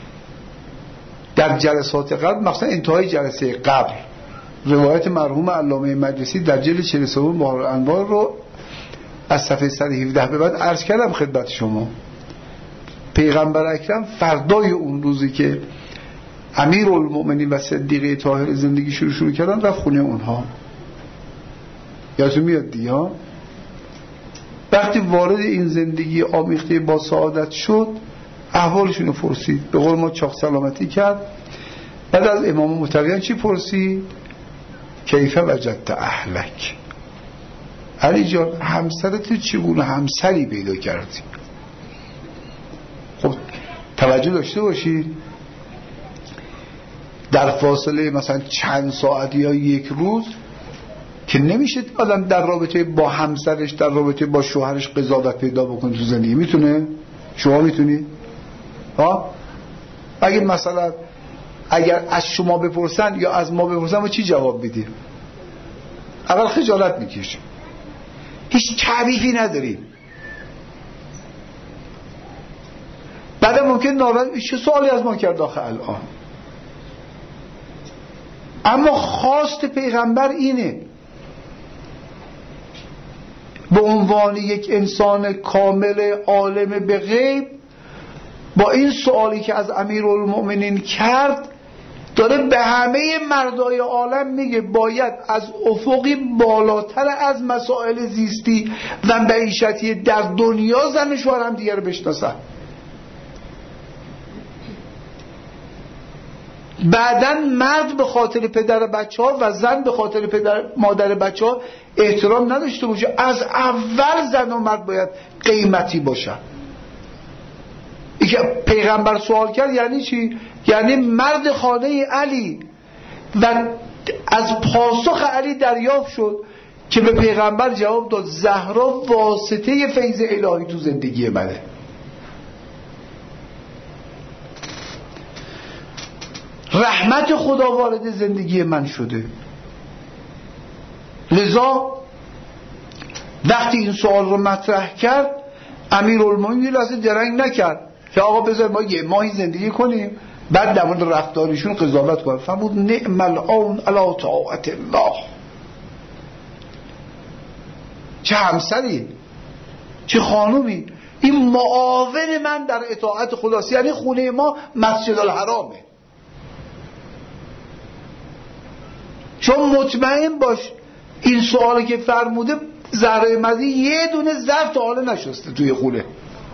B: در جلسات قبل، مثلا انتهای جلسه قبل، روایت مرحوم علامه مجلسی در جلد چهل و سه بهار الانوار رو از صفحه صد و هفده به بعد عرض کردم خدمت شما. پیغمبر اکرم فردای اون روزی که امیرالمؤمنین و صدیقه طاهر زندگی شروع شروع کردن رفت خونه اونها. یادتون میاد دیگه ها؟ وقتی وارد این زندگی آمیخته با سعادت شد احوالشون رو پرسید، به قول ما چاق سلامتی کرد. بعد از امام متقیان چی پرسید؟ کیف وجدت اهلک، علی جان همسرت چگونه همسری پیدا کردی؟ خب توجه داشته باشید در فاصله مثلا چند ساعت یا یک روز که نمیشه آدم در رابطه با همسرش، در رابطه با شوهرش قضاوت پیدا بکنه تو زندگی. میتونه؟ شما میتونی؟ ها؟ اگه مثلا اگر از شما بپرسن یا از ما بپرسن ما چی جواب میدیم؟ اول خجالت میکشیم، هیچ تعریفی نداریم. بعد ممکن ناراحت چه سوالی از ما کرد آخه الان. اما خواست پیغمبر اینه، به عنوان یک انسان کامل عالم به غیب با این سوالی که از امیرالمؤمنین کرد داره به همه مردای عالم میگه باید از افقی بالاتر از مسائل زیستی و معیشتی در دنیا زن و شوهر هم دیگر رو بشناسن. بعدن مرد به خاطر پدر بچه ها و زن به خاطر پدر مادر بچه ها احترام نداشته باشه. از اول زن و مرد باید قیمتی باشن. ای که پیغمبر سوال کرد یعنی چی؟ یعنی مرد خانه علی، و از پاسخ علی دریافت شد که به پیغمبر جواب داد زهرا واسطه فیض الهی تو زندگی منه. رحمت خدا وارد زندگی من شده. لذا وقتی این سوال رو مطرح کرد امیرالمومنین اصلا درنگ نکرد که آقا بذار ما یه ماهی زندگی کنیم بعد در مورد رفتارشون قضاوت کنیم. فرمود نعم العون علی طاعت الله. چه همسری، چه خانومی، این معاون من در اطاعت خداست. یعنی خونه ما مسجد الحرامه. چون مطمئن باش این سوالی که فرموده زهرای مزی یه دونه ظرف تا حالا نشسته توی خونه.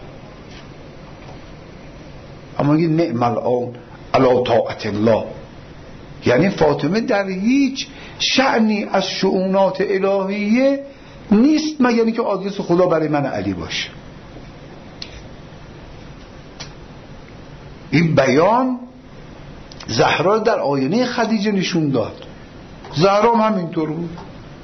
B: اما میگه نعم العون علی طاعت الله، یعنی فاطمه در هیچ شأنی از شؤونات الهیه نیست مگر اینکه آدرس خدا برای من علی باشه. این بیان زهرا در آینه خدیجه نشون داد. زهرا هم همینطور بود.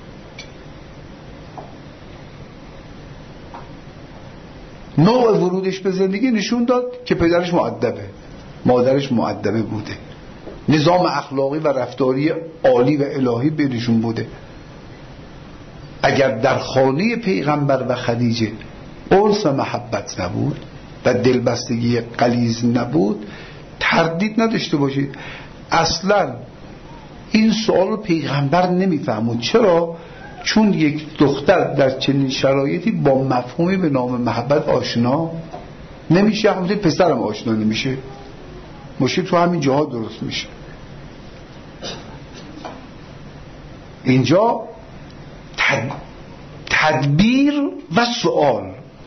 B: نوع ورودش به زندگی نشون داد که پدرش مؤدبه، مادرش مؤدبه بوده، نظام اخلاقی و رفتاری عالی و الهی بینشون بوده. اگر در خانه پیغمبر و خدیجه انس و محبت نبود و دلبستگی غلیظ نبود، تردید نداشته باشید اصلا این سوال پیغمبر نمیفهمود. چرا؟ چون یک دختر در چنین شرایطی با مفهومی به نام محبت آشنا نمیشه. همونطور پسرم آشنا نمیشه. مشکل تو همین جاها درست میشه. اینجا تد... تدبیر و سوال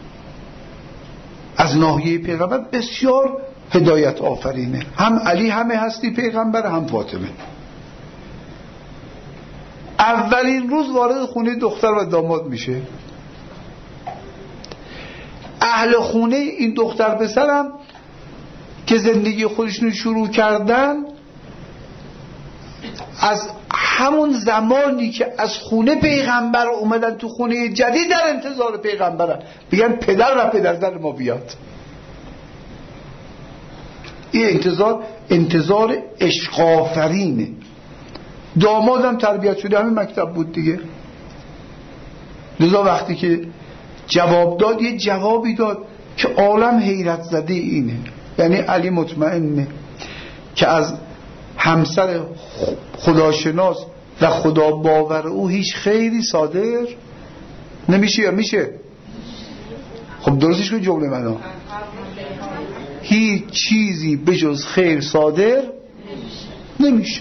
B: از ناحیه پیغمبر بسیار هدایت آفرینه. هم علی همه هستی پیغمبر، هم فاطمه. اولین روز وارد خونه دختر و داماد میشه. اهل خونه این دختر پسرم که زندگی خودشون شروع کردن از همون زمانی که از خونه پیغمبر اومدن تو خونه جدید در انتظار پیغمبرن. بگن پدر و پدردر ما بیاد. این انتظار انتظار عشق آفرینه. دامادم تربیت شده همین مکتب بود دیگه. لذا وقتی که جواب داد یه جوابی داد که عالم حیرت زده اینه. یعنی علی مطمئنه که از همسر خداشناس و خدا باور او هیچ خیری صادر نمیشه. یا میشه؟ خب درستش کن جمله منو. هیچ چیزی بجز خیر صادر نمیشه.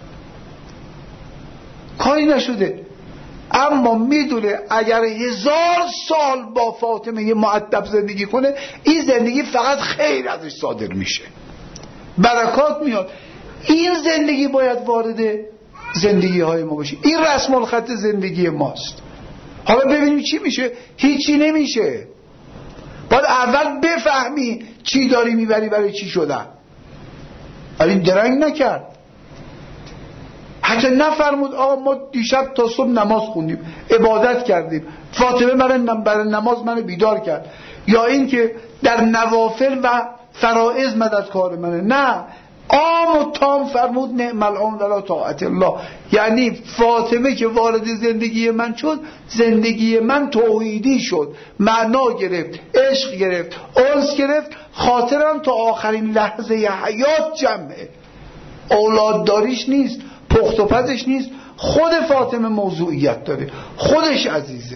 B: کاری نشده. اما میدونه اگر هزار سال با فاطمه مؤدب زندگی کنه این زندگی فقط خیر ازش صادر میشه، برکات میاد. این زندگی باید وارد زندگی های ما باشه. این رسم الخط زندگی ماست. حالا ببینیم چی میشه. هیچی نمیشه. باید اول بفهمی چی داری میبری برای چی شدن. ولی درنگ نکرد. حتی نفرمود آقا ما دیشب تا صبح نماز خوندیم، عبادت کردیم، فاطمه من برای نماز منو بیدار کرد، یا این که در نوافل و فرائض مددکار منه. نه، عام و تام فرمود نعم العون علی طاعت الله. یعنی فاطمه که وارد زندگی من شد، زندگی من توحیدی شد، معنا گرفت، عشق گرفت، انس گرفت، خاطرم تا آخرین لحظه حیات جمعه. اولاد داریش نیست، پخت و پزش نیست. خود فاطمه موضوعیت داره، خودش عزیزه.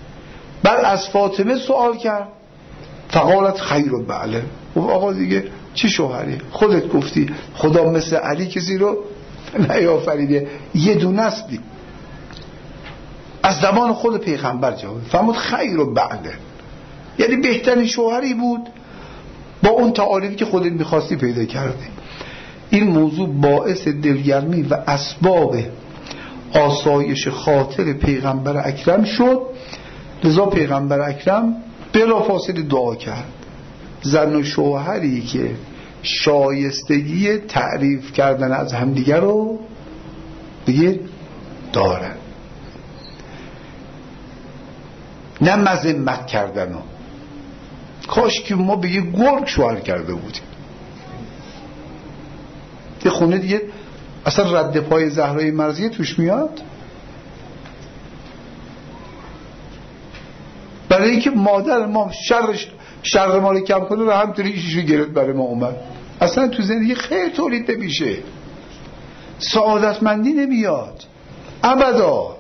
B: بعد از فاطمه سوال کرد، فقالت خیر و بله. و آقا دیگه چه شوهری؟ خودت گفتی خدا مثل علی کسی رو نیافریده، یه دونه است. از زمان خود پیغمبر جواب فرمود خیر و بعده، یعنی بهترین شوهری بود با اون تعاریفی که خودت میخواستی پیدا کردی. این موضوع باعث دلگرمی و اسباب آسایش خاطر پیغمبر اکرم شد. لذا پیغمبر اکرم بلافاصله دعا کرد زن و شوهری که شایستگی تعریف کردن از همدیگر رو بگید دارن، نه مذمت کردن رو. کاش که ما به یه گرگ شوهر کرده بودیم. یه خونه دیگه اصلا رد پای زهرای مرضیه توش میاد، برای اینکه مادر ما شرش شر ما رو کم کنه و همطوری ایششو گرفت برای ما اومد. اصلا تو زندگی خیر تولید نمیشه، سعادتمندی نمیاد ابدا.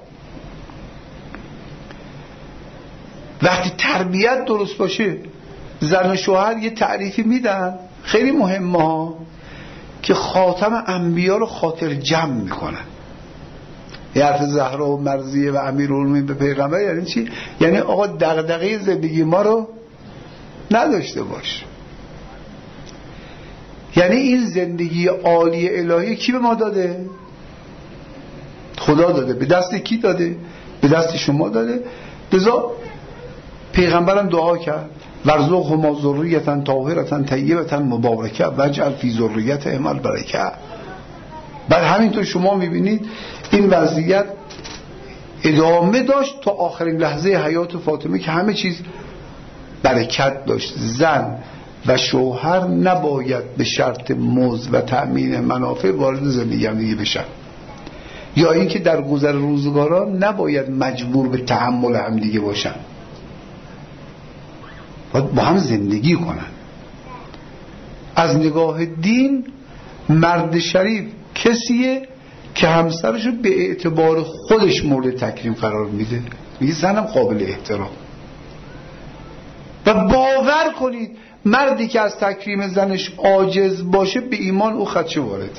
B: وقتی تربیت درست باشه، زن و شوهر یه تعریفی میدن خیلی مهمه ها که خاتم انبیا رو خاطر جمع میکنن. یه حرف زهرا و مرضیه و امیرالمومنین به پیغمبر یعنی چی؟ یعنی آقا دغدغه زندگی ما رو نداشته باش. یعنی این زندگی عالی الهی کی به ما داده؟ خدا داده. به دست کی داده؟ به دست شما داده. لذا پیغمبرم دعا کرد ورزقهما ذریة طاهرة طیبة مبارکه واجعل فی ذریتهما البرکه. بعد همینطور شما میبینید این وضعیت ادامه داشت تا آخرین لحظه حیات فاطمه که همه چیز برکت داشت. زن و شوهر نباید به شرط مزد و تأمین منافع وارد زندگی همدیگه بشن، یا اینکه در گذر روزگاران نباید مجبور به تحمل همدیگه باشن، باید با هم زندگی کنن. از نگاه دین مرد شریف کسیه که همسرشو به اعتبار خودش مورد تکریم قرار میده، میگه زنم قابل احترام. و باور کنید مردی که از تکریم زنش عاجز باشه به ایمان او خدشه وارد.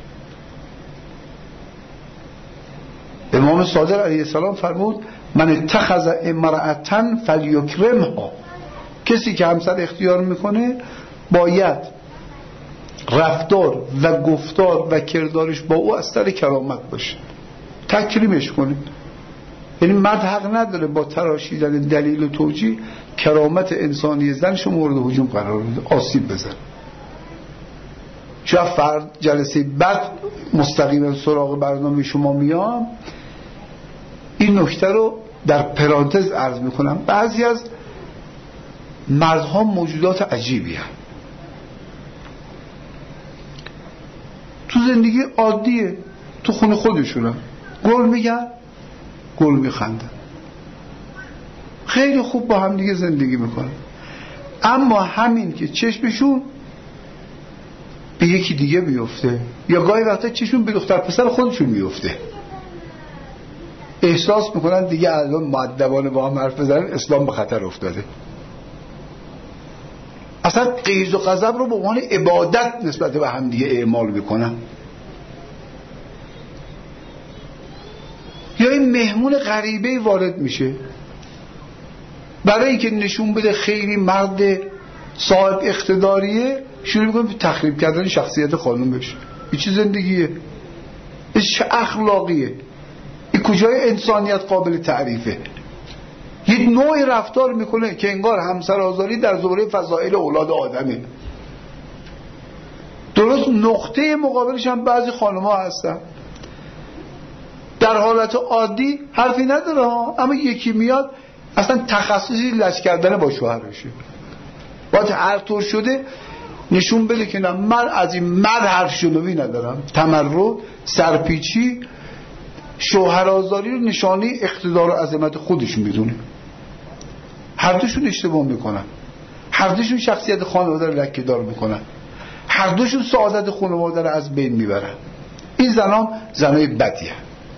B: امام صادق علیه السلام فرمود من اتخذ امرأة فلیکرمها، کسی که همسر اختیار میکنه باید رفتار و گفتار و کردارش با او از سر کرامت باشه، تکریمش کنه. یعنی مرد حق نداره با تراشیدن دلیل و توجیه کرامت انسانی زنش مورد هجوم قرار بده، آسیب بزن. چون فرد جلسه بعد مستقیما سراغ برنامه شما میام، این نکته رو در پرانتز عرض میکنم. بعضی از مردها موجودات عجیبی هم تو زندگی عادیه، تو خونه خودشونم گل میگن گل میخندن، خیلی خوب با هم دیگه زندگی میکنن، اما همین که چشمشون به یکی دیگه میفته یا گاهی وقتا چشمشون به دختر پسر خودشون میفته، احساس میکنن دیگه الان مؤدبانه با هم حرف بزنن اسلام به خطر افتاده. اصلا غیظ و غضب رو به عنوان عبادت نسبت به هم دیگه اعمال میکنن. یا این مهمون غریبه وارد میشه، برای اینکه نشون بده خیلی مرد صاحب اقتداریه شروع میکنه به تخریب کردن شخصیت خانومش. این چه زندگیه؟ این چه اخلاقیه؟ این کجای انسانیت قابل تعریفه؟ یک نوعی رفتار میکنه که انگار همسر آزاری در زمره فضائل اولاد آدمه. درست نقطه مقابلش هم بعضی خانم‌ها هستن در حالت عادی حرفی نداره ها، اما یکی میاد اصلا تخصصی لج کردن با شوهرشه، باید هر طور شده نشون بده که نه من از این مرد حرف شنوی ندارم. تمرد، سرپیچی، شوهر آزاری رو نشانه اقتدار و عظمت خودش میدونه. هر دوشون اشتباه میکنن، هر دوشون شخصیت خانواده رو لکه‌دار میکنن، هر دوشون سعادت خانواده رو از بین میبرن. این زنان زنای بدیه.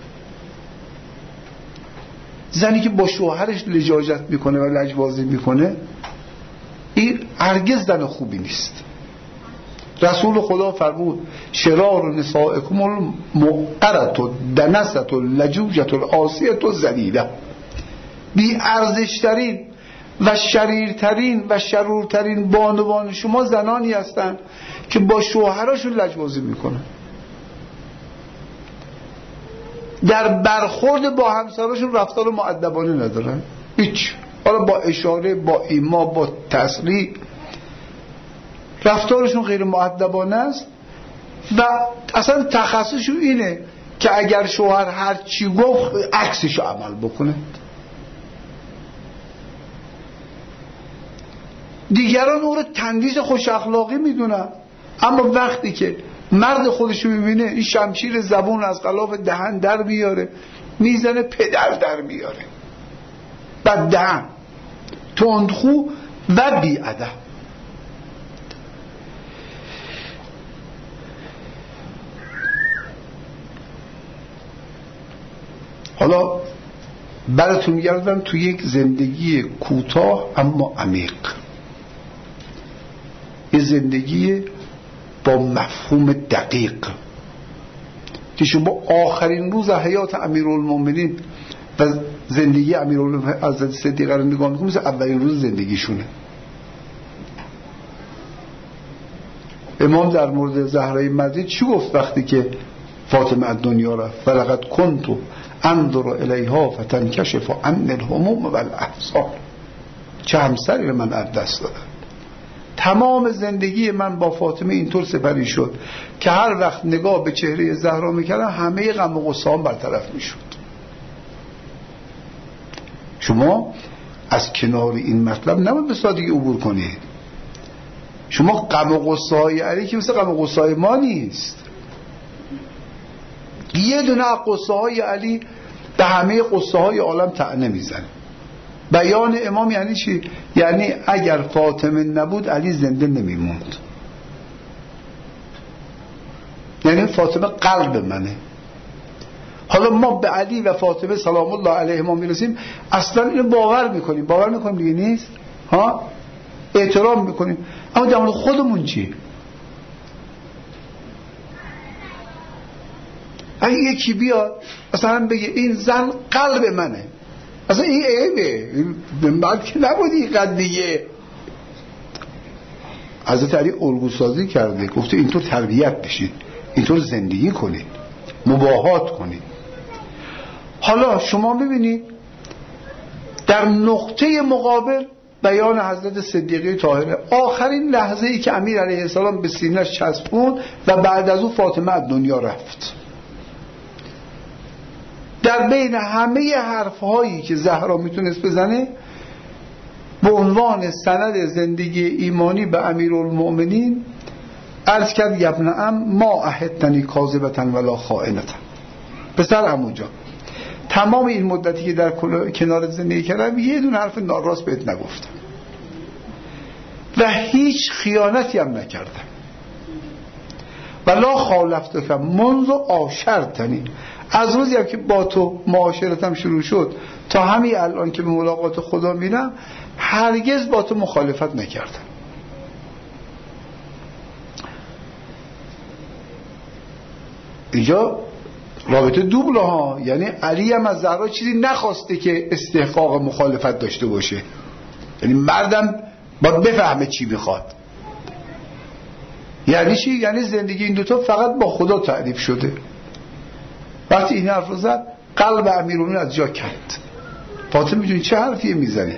B: زنی که با شوهرش لجاجت میکنه و لجبازی میکنه این هرگز زن خوبی نیست. رسول خدا فرمود شرار نسائکم الموقرة الدنسة اللجوجة العاصیة الذلیلة، بی ارزشترین و شریرترین و شرورترین بانوان شما زنانی هستند که با شوهراشون لجبازی میکنن، در برخورد با همسراشون رفتار مؤدبانه ندارن، هیچ، حالا با اشاره، با ایما، با تصریح رفتارشون غیر مؤدبانه است و اصلا تخصصشون اینه که اگر شوهر هر چی گفت عکسشو عمل بکنه. دیگران او رو تندیس خوش اخلاقی میدونن، اما وقتی که مرد خودشو میبینه این شمشیر زبون از غلاف دهن در میاره، میزنه پدر در میاره، بعد دهن تندخو و بی‌ادب. حالا براتون میگردم تو یک زندگی کوتاه اما عمیق، یه زندگی با مفهوم دقیق که شما آخرین روز حیات امیرالمومنین و زندگی امیرالمومنین حضرت صدیقه رو نگاه میکنید مثل اولین روز زندگیشونه. امام در مورد زهرای مزید چی گفت وقتی که فاطمه از دنیا رفت؟ ولقد کنت انظر الیها فتنکشف عن الهموم والاحزان. چه همسری من از دست دادم. تمام زندگی من با فاطمه اینطور سپری شد که هر وقت نگاه به چهره زهرا میکردم همه غم و غصه‌ام برطرف میشد. شما از کنار این مطلب نباید به سادگی عبور کنید. شما غم و غصه های علی که مثل غم و غصه های ما نیست. یه دونه از غصه های علی به همه غصه های عالم طعنه میزنه. بیان امام یعنی چی؟ یعنی اگر فاطمه نبود علی زنده نمیموند. یعنی فاطمه قلب منه. حالا ما به علی و فاطمه سلام الله علیهما میرسیم، اصلا اینو باور میکنیم. باور میکنیم دیگه نیست ها، احترام میکنیم. اما در مورد خودمون چی؟ اگه یکی بیاد مثلا بگه این زن قلب منه، اصلا این عیبه، این بعد که نبودی اینقدر دیگه. حضرت علی الگو سازی کرده، گفته اینطور تربیت بشید، اینطور زندگی کنید، مباهات کنید. حالا شما ببینید در نقطه مقابل بیان حضرت صدیقه طاهره، آخرین لحظه ای که امیر علیه السلام به سینه‌اش چسبوند و بعد از او فاطمه از دنیا رفت. در بین همه حرفهایی که زهرا میتونست بزنه به عنوان سند زندگی ایمانی به امیرالمؤمنین عرض کرد ابن عم ما احدتنی کاذبة ولا خائنة. پسر عمو جان، تمام این مدتی که در کنار زندگی کردم یه دونه حرف ناراست بهت نگفتم و هیچ خیانتی هم نکردم. ولا خالفتک منذ عاشرتنی، از روزی هم که با تو معاشرتم شروع شد تا همین الان که به ملاقات خدا میرم هرگز با تو مخالفت نکردم. اینجا رابطه دوبله ها، یعنی علی هم از زهرا چیزی نخواسته که استحقاق مخالفت داشته باشه. یعنی مردم باید بفهمه چی میخواد. یعنی چی؟ یعنی زندگی این دوتا فقط با خدا تعریف شده. وقتی این حرف رو زد قلب امیرالمومنین از جا کند. فاطمه جون چه حرفیه میزنه؟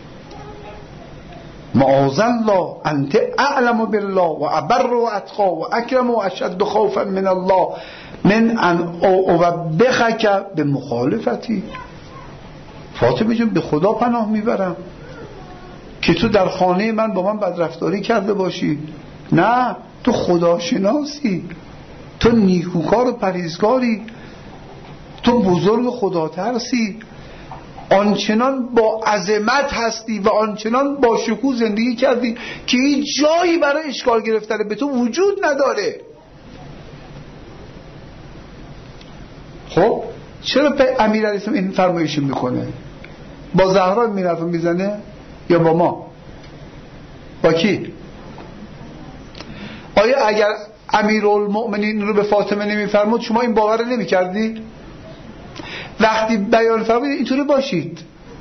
B: معاذ الله انت اعلم بالله و ابر و اتقا و اکرم و اشد خوفا من الله من ان اوبخک به مخالفتی. فاطمه جون به خدا پناه میبرم که تو در خانه من با من بدرفتاری کرده باشی. نه، تو خداشناسی، تو نیکوکار و پرهیزکاری، تو بزرگ خدا ترسی، آنچنان با عظمت هستی و آنچنان با شکوه زندگی کردی که هیچ جایی برای اشکال گرفتن به تو وجود نداره. خب چرا به امیر علیه السلام این فرمایش میکنه؟ با زهرا این حرف میزنه یا با ما؟ با کی؟ آیا اگر امیرالمؤمنین رو به فاطمه نمیفرمود شما این باور رو نمی‌کردید؟ وقتی بیان فرمود اینطوری باشید،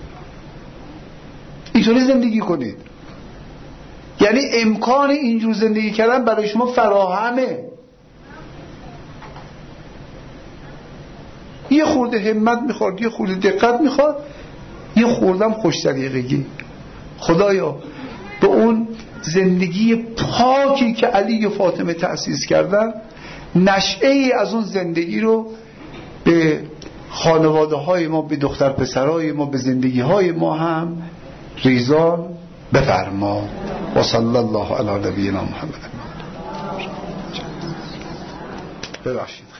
B: اینطوری زندگی کنید، یعنی امکان اینجور زندگی کردن برای شما فراهمه. یه خورده همت میخواد، یه خورده دقت میخواد، یه خوردم خوش سلیقگی. خدایا به اون زندگی پاکی که علی و فاطمه تأسیس کردن، نشعه ای از اون زندگی رو به خانواده های ما، به دختر پسرای ما، به زندگی های ما هم ریزان بفرما. و صلی الله علی نبینا محمد. ببخشید.